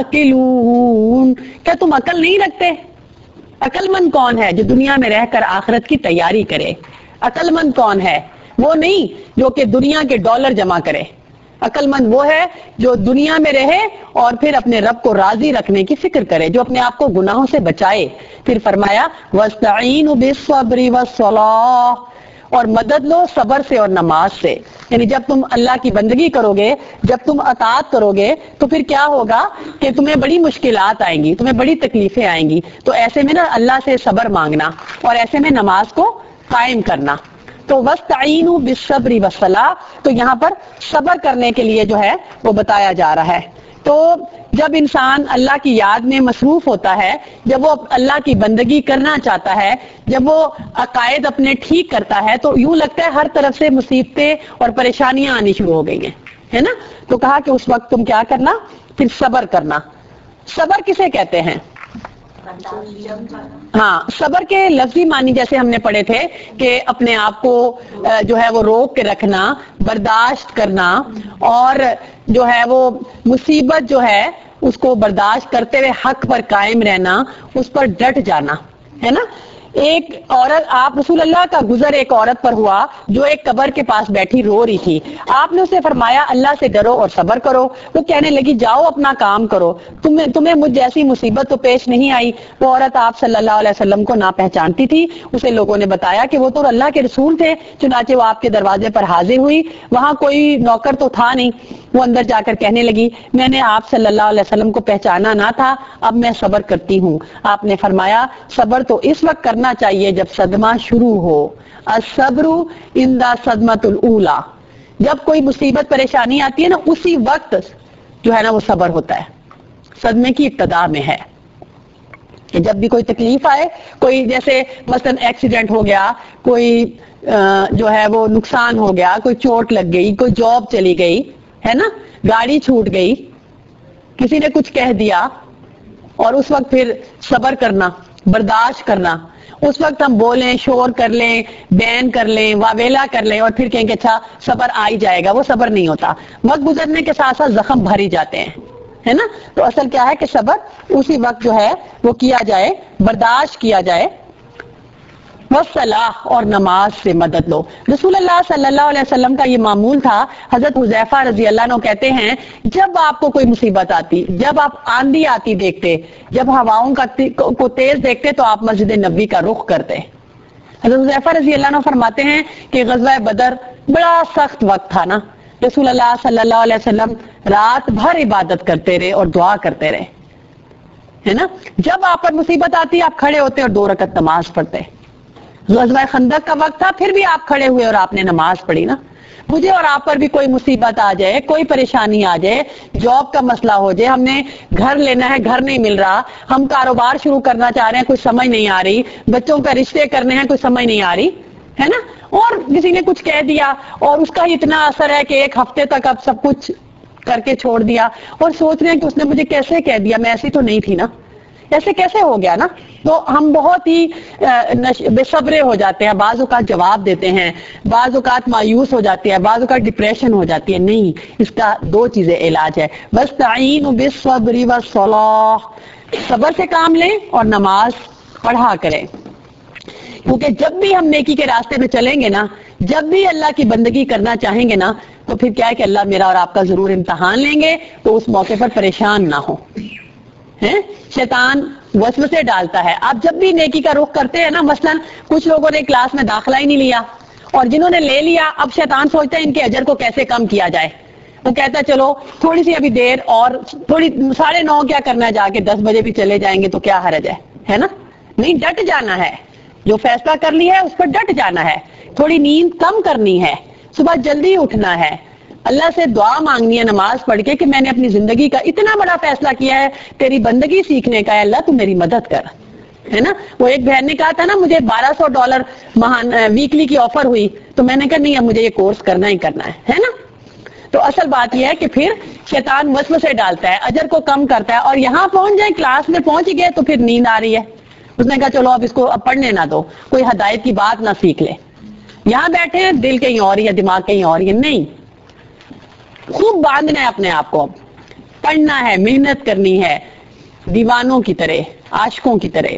تعقلون، کیا تم عقل نہیں رکھتے؟ عقل مند کون ہے؟ جو دنیا میں رہ کر آخرت کی تیاری کرے۔ عقل مند کون ہے؟ وہ نہیں جو کہ دنیا کے ڈالر جمع کرے، عقل مند وہ ہے جو دنیا میں رہے اور پھر اپنے رب کو راضی رکھنے کی فکر کرے، جو اپنے آپ کو گناہوں سے بچائے۔ پھر فرمایا وَاسْتَعِينُوا بِالصَّبْرِ وَالصَّلَاةِ، اور مدد لو صبر سے اور نماز سے، یعنی جب تم اللہ کی بندگی کرو گے، جب تم اطاعت کرو گے تو پھر کیا ہوگا کہ تمہیں بڑی مشکلات آئیں گی، تمہیں بڑی تکلیفیں آئیں گی، تو ایسے میں نا اللہ سے صبر مانگنا اور ایسے میں نماز کو قائم کرنا۔ تو وَاسْتَعِينُوا بِالصَّبْرِ وَالصَّلَاةِ، تو یہاں پر صبر کرنے کے لیے جو ہے وہ بتایا جا رہا ہے تو جب انسان اللہ کی یاد میں مصروف ہوتا ہے، جب وہ اللہ کی بندگی کرنا چاہتا ہے، جب وہ عقائد اپنے ٹھیک کرتا ہے، تو یوں لگتا ہے ہر طرف سے مصیبتیں اور پریشانیاں آنی شروع ہو گئی ہیں، ہے نا؟ تو کہا کہ اس وقت تم کیا کرنا؟ پھر صبر کرنا۔ صبر کسے کہتے ہیں؟ ہاں، صبر کے لفظی معنی جیسے ہم نے پڑھے تھے کہ اپنے آپ کو جو ہے وہ روک کے رکھنا، برداشت کرنا، اور جو ہے وہ مصیبت جو ہے اس کو برداشت کرتے ہوئے حق پر قائم رہنا، اس پر ڈٹ جانا، ہے نا؟ ایک عورت، آپ رسول اللہ کا گزر ایک عورت پر ہوا جو ایک قبر کے پاس بیٹھی رو رہی تھی۔ آپ نے اسے فرمایا اللہ سے ڈرو اور صبر کرو۔ وہ کہنے لگی جاؤ اپنا کام کرو، تمہیں تمہیں مجھ جیسی مصیبت تو پیش نہیں آئی۔ وہ عورت آپ صلی اللہ علیہ وسلم کو نہ پہچانتی تھی۔ اسے لوگوں نے بتایا کہ وہ تو اللہ کے رسول تھے، چنانچہ وہ آپ کے دروازے پر حاضر ہوئی۔ وہاں کوئی نوکر تو تھا نہیں۔ وہ اندر جا کر کہنے لگی میں نے آپ صلی اللہ علیہ وسلم کو پہچانا نہ تھا، اب میں صبر کرتی ہوں۔ آپ نے فرمایا صبر تو اس وقت کرنا چاہیے جب صدمہ شروع ہو، الصبر عند صدمۃ الاولی، جب کوئی مصیبت پریشانی آتی ہے نا اسی وقت جو ہے نا وہ صبر ہوتا ہے، صدمے کی ابتدا میں ہے کہ جب بھی کوئی تکلیف آئے، کوئی جیسے مثلا ایکسیڈنٹ ہو گیا، کوئی جو ہے وہ نقصان ہو گیا، کوئی چوٹ لگ گئی، کوئی جاب چلی گئی، ہے نا، گاڑی چھوٹ گئی، کسی نے کچھ کہہ دیا، اور اس وقت پھر صبر کرنا، برداشت کرنا۔ اس وقت ہم بولیں، شور کر لیں، بین کر لیں، واویلا کر لیں، اور پھر کہیں کہ اچھا صبر آ ہی جائے گا، وہ صبر نہیں ہوتا۔ وقت گزرنے کے ساتھ ساتھ زخم بھر ہی جاتے ہیں، ہے نا؟ تو اصل کیا ہے کہ صبر اسی وقت جو ہے وہ کیا جائے، برداشت کیا جائے۔ والصلاح، اور نماز سے مدد لو۔ رسول اللہ صلی اللہ علیہ وسلم کا یہ معمول تھا۔ حضرت حذیفہ رضی اللہ عنہ کہتے ہیں جب آپ کو کوئی مصیبت آتی، جب آپ آندھی آتی دیکھتے، جب ہواؤں کا کو تیز دیکھتے تو آپ مسجد نبوی کا رخ کرتے۔ حضرت حذیفہ رضی اللہ عنہ فرماتے ہیں کہ غزوہ بدر بڑا سخت وقت تھا نا، رسول اللہ صلی اللہ علیہ وسلم رات بھر عبادت کرتے رہے اور دعا کرتے رہے، ہے نا؟ جب آپ پر مصیبت آتی آپ کھڑے ہوتے اور دو رکعت نماز پڑھتے۔ غزوہ خندق کا وقت تھا، پھر بھی آپ کھڑے ہوئے اور آپ نے نماز پڑھی نا۔ مجھے اور آپ پر بھی کوئی مصیبت آ جائے، کوئی پریشانی آ جائے، جاب کا مسئلہ ہو جائے، ہم نے گھر لینا ہے، گھر نہیں مل رہا، ہم کاروبار شروع کرنا چاہ رہے ہیں، کوئی سمجھ نہیں آ رہی، بچوں کا رشتے کرنے ہیں، کوئی سمجھ نہیں آ رہی، ہے نا؟ اور کسی نے کچھ کہہ دیا اور اس کا اتنا اثر ہے کہ ایک ہفتے تک اب سب کچھ کر کے چھوڑ دیا اور سوچ رہے ہیں کہ اس نے مجھے کیسے کہہ دیا، میں ایسی تو نہیں تھی نا، ایسے کیسے ہو گیا نا؟ تو ہم بہت ہی بے صبرے ہو جاتے ہیں، بعض اوقات جواب دیتے ہیں، بعض اوقات مایوس ہو جاتے ہیں، بعض اوقات ڈپریشن ہو جاتی ہے۔ نہیں، اس کا دو چیزیں علاج ہے، وَاسْتَعِينُوا بِالصَّبْرِ وَالصَّلَاةِ، صبر سے کام لیں اور نماز پڑھا کریں، کیونکہ جب بھی ہم نیکی کے راستے میں چلیں گے نا، جب بھی اللہ کی بندگی کرنا چاہیں گے نا، تو پھر کیا ہے کہ اللہ میرا اور آپ کا ضرور امتحان لیں گے، تو اس موقع پر پریشان نہ ہو۔ شیطان وسوسے ڈالتا ہے، آپ جب بھی نیکی کا رخ کرتے ہیں نا، مثلا کچھ لوگوں نے کلاس میں داخلہ ہی نہیں لیا، اور جنہوں نے لے لیا اب شیطان سوچتا ہے ان کے اجر کو کیسے کم کیا جائے، وہ کہتا ہے چلو تھوڑی سی ابھی دیر اور، تھوڑی ساڑھے نو کیا کرنا ہے، جا کے دس بجے بھی چلے جائیں گے تو کیا حرج ہے، ہے نا؟ نہیں، ڈٹ جانا ہے، جو فیصلہ کر لیا ہے اس پر ڈٹ جانا ہے، تھوڑی نیند کم کرنی ہے، صبح جلدی اٹھنا ہے، اللہ سے دعا مانگنی ہے نماز پڑھ کے کہ میں نے اپنی زندگی کا اتنا بڑا فیصلہ کیا ہے، تیری بندگی سیکھنے کا ہے، اللہ تو میری مدد کر، ہے نا؟ وہ ایک بہن نے کہا تھا نا مجھے بارہ سو ڈالر ویکلی کی آفر ہوئی، تو میں نے کہا نہیں اب مجھے یہ کورس کرنا ہی کرنا ہے، ہے نا؟ تو اصل بات یہ ہے کہ پھر شیطان وسوسے ڈالتا ہے، اجر کو کم کرتا ہے، اور یہاں پہنچ جائیں، کلاس میں پہنچ گئے تو پھر نیند آ رہی ہے، اس نے کہا چلو اب اس کو اب پڑھنے نہ دو، کوئی ہدایت کی بات نہ سیکھ لے، یہاں بیٹھے ہیں دل کہیں اور ہی ہے، دماغ کہیں اور ہی ہے، نہیں، خوب باندھنا ہے اپنے آپ کو، پڑھنا ہے، محنت کرنی ہے، دیوانوں کی طرح، عاشقوں کی طرح،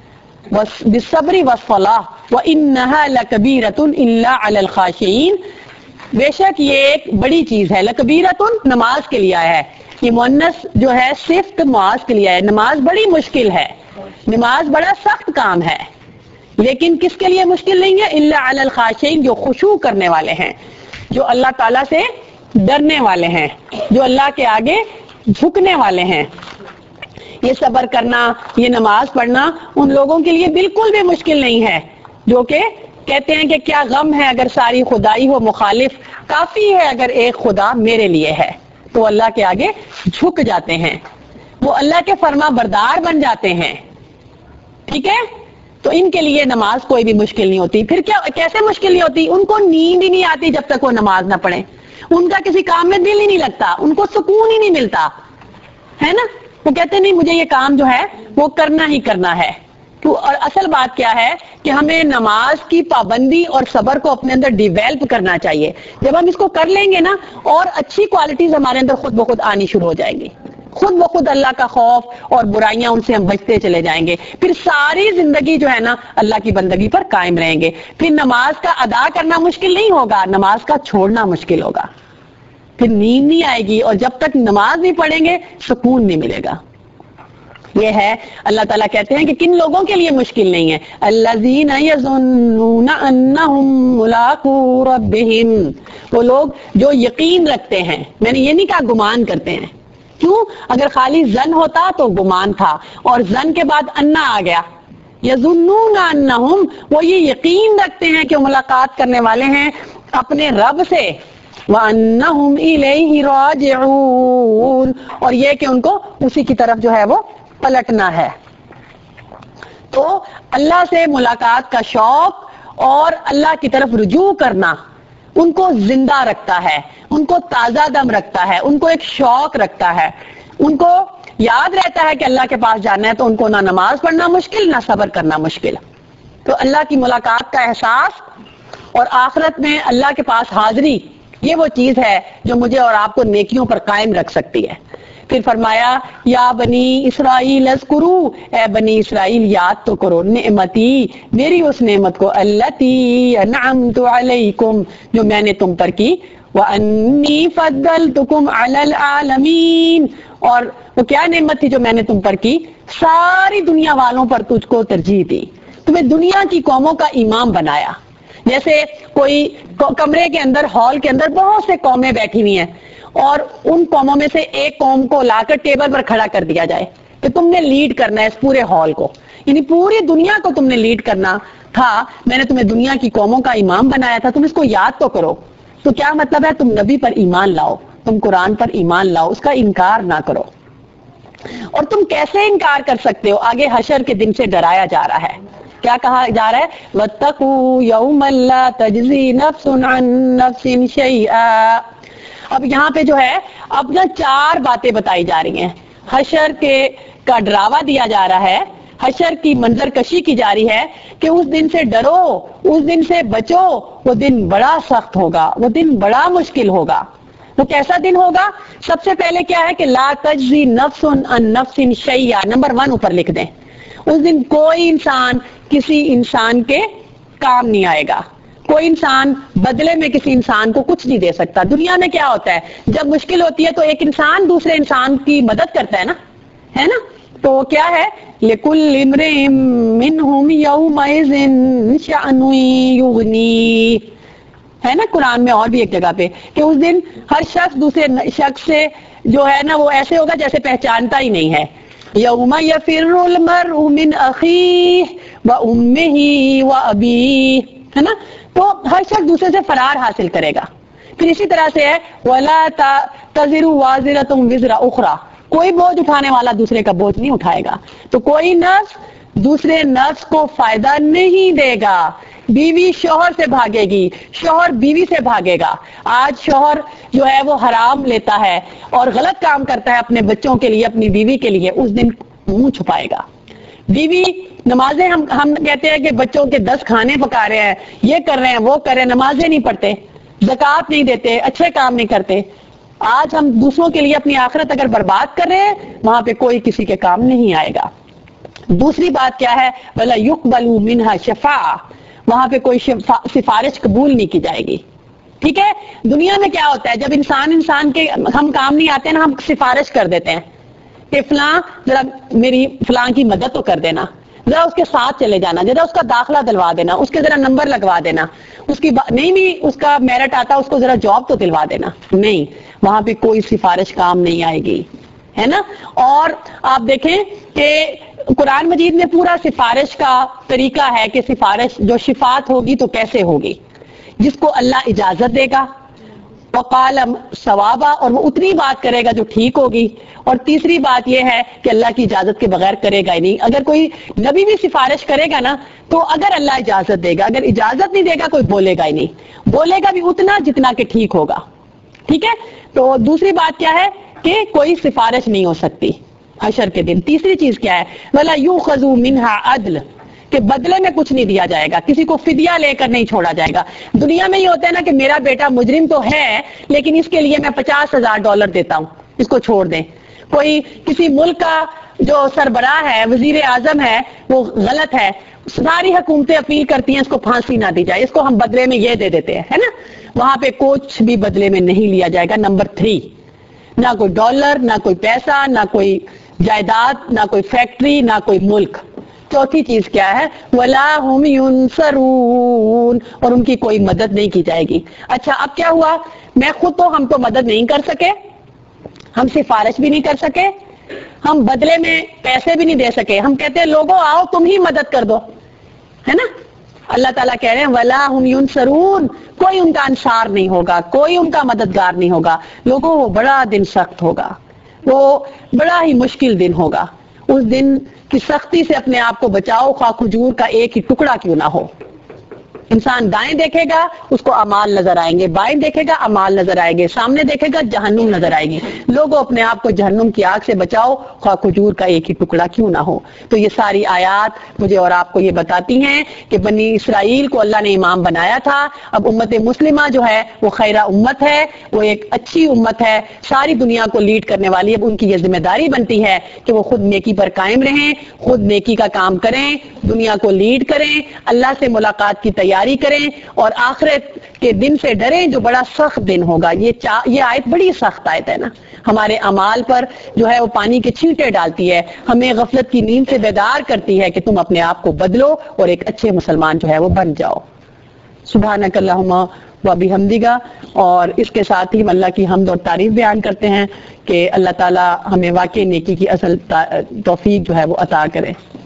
بالصبر والصلاح وانها لکبیرۃ الا علی الخاشعین، بے شک یہ ایک بڑی چیز ہے، لکبیرۃ نماز کے لیے آیا ہے، یہ مؤنث جو ہے صفت معاذ کے لیے ہے، نماز بڑی مشکل ہے، نماز بڑا سخت کام ہے، لیکن کس کے لیے مشکل نہیں ہے؟ الا علی الخاشعین، جو خشوع کرنے والے ہیں، جو اللہ تعالیٰ سے ڈرنے والے ہیں، جو اللہ کے آگے جھکنے والے ہیں۔ یہ صبر کرنا، یہ نماز پڑھنا ان لوگوں کے لیے بالکل بھی مشکل نہیں ہے جو کہ کہتے ہیں کہ کیا غم ہے اگر ساری خدائی ہو مخالف، کافی ہے اگر ایک خدا میرے لیے ہے، تو اللہ کے آگے جھک جاتے ہیں، وہ اللہ کے فرما بردار بن جاتے ہیں. ٹھیک ہے، تو ان کے لیے نماز کوئی بھی مشکل نہیں ہوتی. پھر کیا کیسے مشکل نہیں ہوتی؟ ان کو نیند ہی نہیں آتی جب تک وہ نماز نہ پڑھیں، ان کا کسی کام میں دل ہی نہیں لگتا، ان کو سکون ہی نہیں ملتا ہے نا. وہ کہتے نہیں مجھے یہ کام جو ہے وہ کرنا ہی کرنا ہے. اور اصل بات کیا ہے کہ ہمیں نماز کی پابندی اور صبر کو اپنے اندر ڈیویلپ کرنا چاہیے. جب ہم اس کو کر لیں گے نا، اور اچھی کوالٹیز ہمارے اندر خود بخود آنی شروع ہو جائیں گی. خود بخود اللہ کا خوف اور برائیاں ان سے ہم بچتے چلے جائیں گے. پھر ساری زندگی جو ہے نا اللہ کی بندگی پر قائم رہیں گے. پھر نماز کا ادا کرنا مشکل نہیں ہوگا، نماز کا چھوڑنا مشکل ہوگا. پھر نیند نہیں آئے گی، اور جب تک نماز نہیں پڑھیں گے سکون نہیں ملے گا. یہ ہے اللہ تعالیٰ کہتے ہیں کہ کن لوگوں کے لیے مشکل نہیں ہے. الذین یظنون انہم ملاقو ربہم، وہ لوگ جو یقین رکھتے ہیں. میں نے یہ نہیں کہا گمان کرتے ہیں. کیوں؟ اگر خالی ظن ہوتا تو گمان تھا، اور ظن کے بعد انا آ گیا. یظنون انہم، وہ یہ یقین رکھتے ہیں کہ وہ ملاقات کرنے والے ہیں اپنے رب سے. وَأَنَّهُمْ إِلَيْهِ رَاجِعُونَ، اور یہ کہ ان کو اسی کی طرف جو ہے وہ پلٹنا ہے. تو اللہ سے ملاقات کا شوق اور اللہ کی طرف رجوع کرنا ان کو زندہ رکھتا ہے، ان کو تازہ دم رکھتا ہے، ان کو ایک شوق رکھتا ہے. ان کو یاد رہتا ہے کہ اللہ کے پاس جانا ہے، تو ان کو نہ نماز پڑھنا مشکل نہ صبر کرنا مشکل. تو اللہ کی ملاقات کا احساس اور آخرت میں اللہ کے پاس حاضری، یہ وہ چیز ہے جو مجھے اور آپ کو نیکیوں پر قائم رکھ سکتی ہے. پھر فرمایا یا بنی اسرائیل اذکرو، اے بنی اسرائیل یاد تو کرو نعمتی، میری اس نعمت کو، التی انعمت علیکم، جو میں نے تم پر کی، وانی فضلتکم علی العالمین، اور وہ کیا نعمت تھی جو میں نے تم پر کی؟ ساری دنیا والوں پر تجھ کو ترجیح دی، تمہیں دنیا کی قوموں کا امام بنایا. جیسے کوئی کمرے کے اندر، ہال کے اندر بہت سے قومیں بیٹھی ہوئی ہیں، اور ان قوموں میں سے ایک قوم کو لا کر ٹیبل پر کھڑا کر دیا جائے کہ تم نے لیڈ کرنا ہے اس پورے ہال کو، یعنی پوری دنیا کو تم نے لیڈ کرنا تھا. میں نے تمہیں دنیا کی قوموں کا امام بنایا تھا، تم اس کو یاد تو کرو. تو کیا مطلب ہے؟ تم نبی پر ایمان لاؤ، تم قرآن پر ایمان لاؤ، اس کا انکار نہ کرو. اور تم کیسے انکار کر سکتے ہو؟ آگے حشر کے دن سے ڈرایا جا رہا ہے. کیا کہا جا رہا ہے؟ وَاتَّقُوا يَوْمًا لَا تَجْزِي نَفْسٌ عَن نَفْسٍ شَيْئًا. اب یہاں پہ جو ہے اب نا چار باتیں بتائی جا رہی ہیں. حشر کے کا ڈراوا دیا جا رہا ہے، حشر کی منظر کشی کی جا رہی ہے کہ اس دن سے ڈرو، اس دن سے بچو، وہ دن بڑا سخت ہوگا، وہ دن بڑا مشکل ہوگا. وہ کیسا دن ہوگا؟ سب سے پہلے کیا ہے کہ لا تجزی نفس عن نفس شیئا، نمبر ون اوپر لکھ دیں. اس دن کوئی انسان کسی انسان کے کام نہیں آئے گا، کوئی انسان بدلے میں کسی انسان کو کچھ نہیں دے سکتا. دنیا میں کیا ہوتا ہے؟ جب مشکل ہوتی ہے تو ایک انسان دوسرے انسان کی مدد کرتا ہے نا، ہے نا. تو کیا ہے؟ لِكُلِّ امْرِئٍ مِّنْهُمْ يَوْمَئِذٍ شَأْنٌ يُغْنِيهِ، ہے نا قرآن میں اور بھی ایک جگہ پہ کہ اس دن ہر شخص دوسرے شخص سے جو ہے نا وہ ایسے ہوگا جیسے پہچانتا ہی نہیں ہے. یوم یفر المرء من اخیہ وامہ وابیہ، ہے نا. تو ہر شخص دوسرے سے فرار حاصل کرے گا. پھر اسی طرح سے ہے ولا تزر وازرۃ وزر اخرى، کوئی بوجھ اٹھانے والا دوسرے کا بوجھ نہیں اٹھائے گا. تو کوئی نفس دوسرے نفس کو فائدہ نہیں دے گا. بیوی شوہر سے بھاگے گی، شوہر بیوی سے بھاگے گا. آج شوہر جو ہے وہ حرام لیتا ہے اور غلط کام کرتا ہے اپنے بچوں کے لیے، اپنی بیوی کے لیے، اس دن منہ چھپائے گا. بیوی نمازیں ہم ہم کہتے ہیں کہ بچوں کے دس کھانے پکا رہے ہیں، یہ کر رہے ہیں، وہ کر رہے ہیں، نمازیں نہیں پڑھتے، زکوٰۃ نہیں دیتے، اچھے کام نہیں کرتے. آج ہم دوسروں کے لیے اپنی آخرت اگر برباد کر رہے ہیں، وہاں پہ کوئی کسی کے کام نہیں آئے گا. دوسری بات کیا ہے؟ وَلَا يُقْبَلُ مِنْهَا شَفَاعَةٌ، وہاں پہ کوئی سفارش قبول نہیں کی جائے گی. ٹھیک ہے. دنیا میں کیا ہوتا ہے؟ جب انسان انسان کے ہم کام نہیں آتے نا، ہم سفارش کر دیتے ہیں کہ فلاں ذرا میری فلاں کی مدد تو کر دینا، ذرا اس کے ساتھ چلے جانا، ذرا اس کا داخلہ دلوا دینا، اس کے ذرا نمبر لگوا دینا، اس کی نہیں بھی اس کا میرٹ آتا اس کو ذرا جاب تو دلوا دینا. نہیں، وہاں پہ کوئی سفارش کام نہیں آئے گی، ہے نا. اور آپ دیکھیں کہ قرآن مجید میں پورا سفارش کا طریقہ ہے کہ سفارش جو شفاعت ہوگی تو کیسے ہوگی. جس کو اللہ اجازت دے گا وقال ثوابا، اور وہ اتنی بات کرے گا جو ٹھیک ہوگی. اور تیسری بات یہ ہے کہ اللہ کی اجازت کے بغیر کرے گا ہی نہیں. اگر کوئی نبی بھی سفارش کرے گا نا تو اگر اللہ اجازت دے گا، اگر اجازت نہیں دے گا کوئی بولے گا ہی نہیں. بولے گا بھی اتنا جتنا کہ ٹھیک ہوگا. ٹھیک ہے. تو دوسری بات کیا ہے کہ کوئی سفارش نہیں ہو سکتی حشر کے دن. تیسری چیز کیا ہے؟ ولا یؤخذ منها عدل، کہ بدلے میں کچھ نہیں دیا جائے گا، کسی کو فدیہ لے کر نہیں چھوڑا جائے گا. دنیا میں یہ ہوتا ہے نا کہ میرا بیٹا مجرم تو ہے لیکن اس کے لیے میں پچاس ہزار ڈالر دیتا ہوں، اس کو چھوڑ دیں. کوئی کسی ملک کا جو سربراہ ہے، وزیر اعظم ہے، وہ غلط ہے، ساری حکومتیں اپیل کرتی ہیں اس کو پھانسی نہ دی جائے، اس کو ہم بدلے میں یہ دے دیتے ہیں، ہے نا. وہاں پہ کچھ بھی بدلے میں نہیں لیا جائے گا. نمبر تھری، نہ کوئی ڈالر، نہ کوئی پیسہ، نہ کوئی جائیداد، نہ کوئی فیکٹری، نہ کوئی ملک. چوتھی چیز کیا ہے؟ وَلَا هُمْ يُنصَرُونَ، اور ان کی کوئی مدد نہیں کی جائے گی. اچھا اب کیا ہوا؟ میں خود تو ہم تو مدد نہیں کر سکے، ہم سفارش بھی نہیں کر سکے، ہم بدلے میں پیسے بھی نہیں دے سکے. ہم کہتے ہیں لوگوں آؤ تم ہی مدد کر دو، ہے نا. اللہ تعالیٰ کہہ رہے ہیں وَلَا هُمْ يُنصَرُونَ، کوئی ان کا انصار نہیں ہوگا، کوئی ان کا مددگار نہیں ہوگا. لوگوں وہ بڑا دن سخت ہوگا، وہ بڑا ہی مشکل دن ہوگا. اس دن کی سختی سے اپنے آپ کو بچاؤ، خواہ کھجور کا ایک ہی ٹکڑا کیوں نہ ہو. انسان دائیں دیکھے گا اس کو اعمال نظر آئیں گے، بائیں دیکھے گا اعمال نظر آئیں گے، سامنے دیکھے گا جہنم نظر آئے گی. لوگوں اپنے آپ کو جہنم کی آگ سے بچاؤ، خواہ کھجور کا ایک ہی ٹکڑا کیوں نہ ہو. تو یہ ساری آیات مجھے اور آپ کو یہ بتاتی ہیں کہ بنی اسرائیل کو اللہ نے امام بنایا تھا. اب امت مسلمہ جو ہے وہ خیرہ امت ہے، وہ ایک اچھی امت ہے، ساری دنیا کو لیڈ کرنے والی. اب ان کی یہ ذمہ داری بنتی ہے کہ وہ خود نیکی پر قائم رہیں، خود نیکی کا کام کریں، دنیا کو لیڈ کریں، اللہ سے ملاقات کی تیاری کریں اور آخرت کے دن سے ڈریں جو بڑا سخت دن ہوگا. یہ چا... یہ آیت بڑی سخت آیت ہے نا، ہمارے اعمال پر جو ہے وہ پانی کے چھینٹے ڈالتی ہے، ہمیں غفلت کی نیند سے بیدار کرتی ہے کہ تم اپنے آپ کو بدلو اور ایک اچھے مسلمان جو ہے وہ بن جاؤ. سبحانک اللہم و بحمدک. اور اس کے ساتھ ہی ہم اللہ کی حمد اور تعریف بیان کرتے ہیں کہ اللہ تعالی ہمیں واقعی نیکی کی اصل توفیق جو ہے وہ عطا کرے.